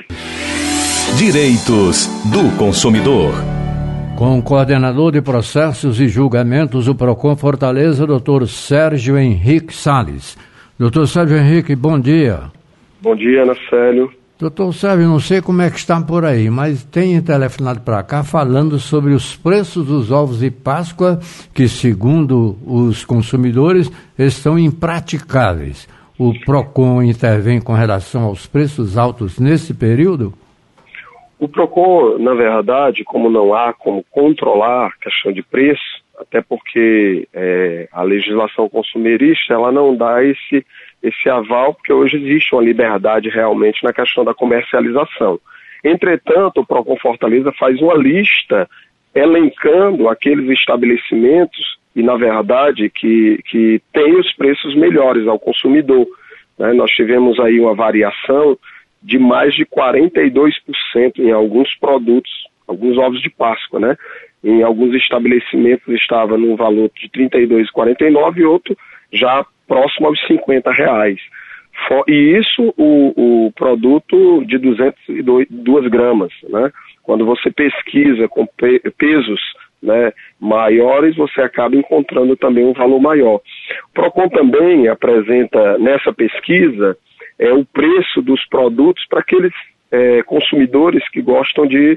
Direitos do consumidor. Com o coordenador de processos e julgamentos do Procon Fortaleza, doutor Sérgio Henrique Salles. doutor Sérgio Henrique, bom dia. Bom dia, Anacélio. doutor Sérgio, não sei como é que está por aí, mas tem telefonado para cá falando sobre os preços dos ovos de Páscoa, que, segundo os consumidores, estão impraticáveis. O Procon intervém com relação aos preços altos nesse período? O Procon, na verdade, como não há como controlar a questão de preço, até porque é, a legislação consumerista ela não dá esse, esse aval, porque hoje existe uma liberdade realmente na questão da comercialização. Entretanto, o Procon Fortaleza faz uma lista elencando aqueles estabelecimentos e, na verdade, que, que tem os preços melhores ao consumidor. Né? Nós tivemos aí uma variação de mais de quarenta e dois por cento em alguns produtos, alguns ovos de Páscoa, né? Em alguns estabelecimentos estava no valor de trinta e dois reais e quarenta e nove centavos e outro já próximo aos cinquenta reais. E isso o, o produto de duzentas e duas gramas, né? Quando você pesquisa com pe- pesos né, maiores, você acaba encontrando também um valor maior. O Procon também apresenta nessa pesquisa é, o preço dos produtos para aqueles é, consumidores que gostam de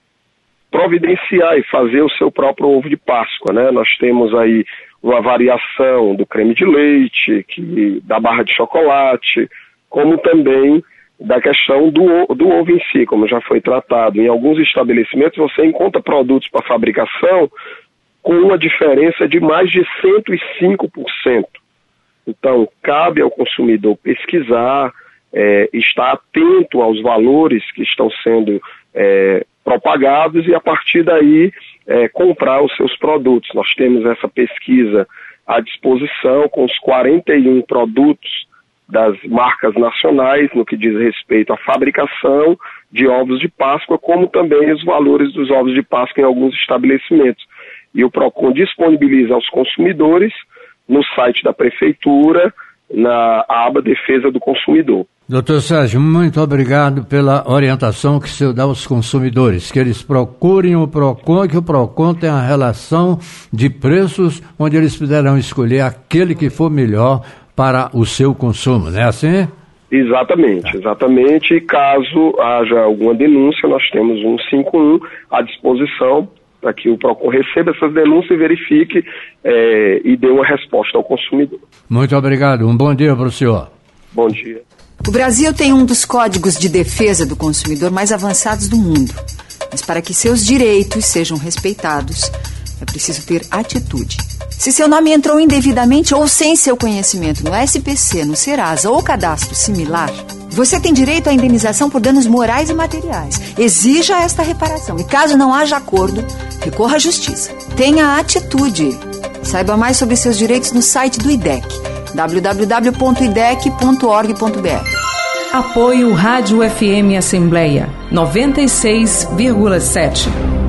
providenciar e fazer o seu próprio ovo de Páscoa, né? Nós temos aí uma variação do creme de leite, que, da barra de chocolate, como também da questão do, do ovo em si, como já foi tratado. Em alguns estabelecimentos você encontra produtos para fabricação com uma diferença de mais de cento e cinco por cento. Então, cabe ao consumidor pesquisar, é, estar atento aos valores que estão sendo é, propagados e, a partir daí, é, comprar os seus produtos. Nós temos essa pesquisa à disposição com os quarenta e um produtos das marcas nacionais, no que diz respeito à fabricação de ovos de Páscoa, como também os valores dos ovos de Páscoa em alguns estabelecimentos. E o Procon disponibiliza aos consumidores no site da Prefeitura, na aba Defesa do Consumidor. doutor Sérgio, muito obrigado pela orientação que o senhor dá aos consumidores, que eles procurem o Procon, que o Procon tem a relação de preços, onde eles poderão escolher aquele que for melhor para o seu consumo, não é assim? Exatamente, exatamente. E caso haja alguma denúncia, nós temos um cinco um à disposição para que o Procon receba essas denúncias e verifique é, e dê uma resposta ao consumidor. Muito obrigado. Um bom dia para o senhor. Bom dia. O Brasil tem um dos códigos de defesa do consumidor mais avançados do mundo. Mas para que seus direitos sejam respeitados, é preciso ter atitude. Se seu nome entrou indevidamente ou sem seu conhecimento no S P C, no Serasa ou cadastro similar, você tem direito à indenização por danos morais e materiais. Exija esta reparação e, caso não haja acordo, recorra à justiça. Tenha atitude. Saiba mais sobre seus direitos no site do I D E C, w w w ponto i d e c ponto org ponto b r. Apoio Rádio F M Assembleia noventa e seis vírgula sete.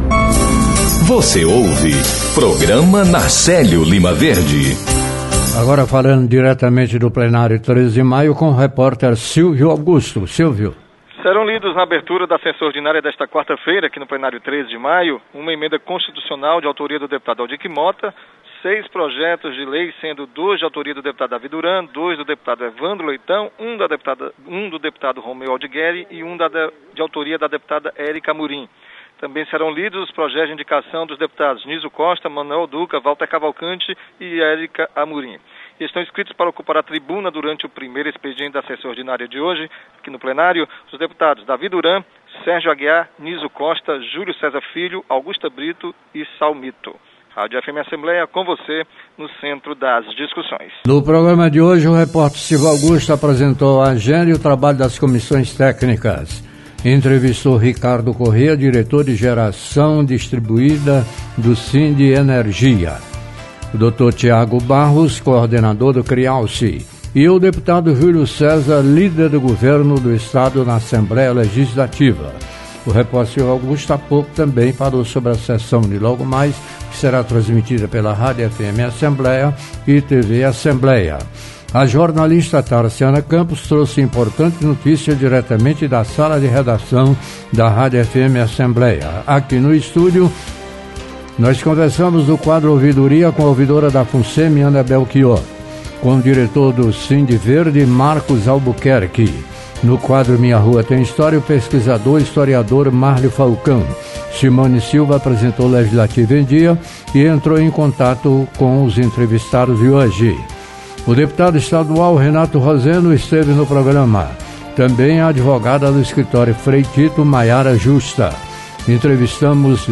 Você ouve Programa Narcélio Lima Verde. Agora falando diretamente do plenário treze de maio com o repórter Silvio Augusto. Silvio. Serão lidos na abertura da sessão ordinária desta quarta-feira, aqui no plenário treze de maio, uma emenda constitucional de autoria do deputado Aldir Mota, seis projetos de lei, sendo dois de autoria do deputado Davi Duran, dois do deputado Evandro Leitão, um, da deputada, um do deputado Romeu Aldigueri e um da, de autoria da deputada Érica Amorim. Também serão lidos os projetos de indicação dos deputados Nísio Costa, Manuel Duca, Walter Cavalcante e Érica Amorim. E estão inscritos para ocupar a tribuna durante o primeiro expediente da sessão ordinária de hoje, aqui no plenário, os deputados Davi Duran, Sérgio Aguiar, Nísio Costa, Júlio César Filho, Augusta Brito e Salmito. Rádio F M Assembleia, com você, no centro das discussões. No programa de hoje, o repórter Silvio Augusto apresentou a agenda e o trabalho das comissões técnicas. entrevistou Ricardo Corrêa, diretor de geração distribuída do Sind Energia. O doutor Tiago Barros, coordenador do CRIALCE, e o deputado Júlio César, líder do governo do Estado na Assembleia Legislativa. O repórter Augusto há pouco também falou sobre a sessão de logo mais, que será transmitida pela Rádio F M Assembleia e T V Assembleia. A jornalista Tarciana Campos trouxe importante notícia diretamente da sala de redação da Rádio F M Assembleia. Aqui no estúdio, nós conversamos no quadro Ouvidoria com a ouvidora da FUNSEMI, Ana Belchior, com o diretor do Sind Verde, Marcos Albuquerque. No quadro Minha Rua Tem História, o pesquisador e historiador Márlio Falcão. Simone Silva apresentou o Legislativo em Dia e entrou em contato com os entrevistados de hoje. O deputado estadual Renato Roseno esteve no programa. Também a advogada do escritório Frei Tito, Maiara Justa. Entrevistamos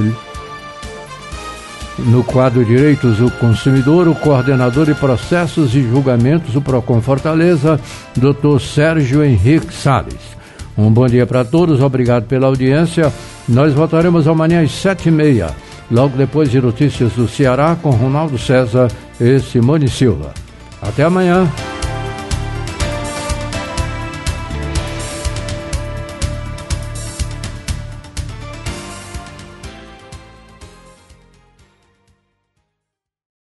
no quadro Direitos do Consumidor o coordenador de processos e julgamentos do Procon Fortaleza, doutor Sérgio Henrique Salles. Um bom dia para todos, obrigado pela audiência. Nós voltaremos amanhã às sete e meia, logo depois de notícias do Ceará, com Ronaldo César e Simone Silva. Até amanhã.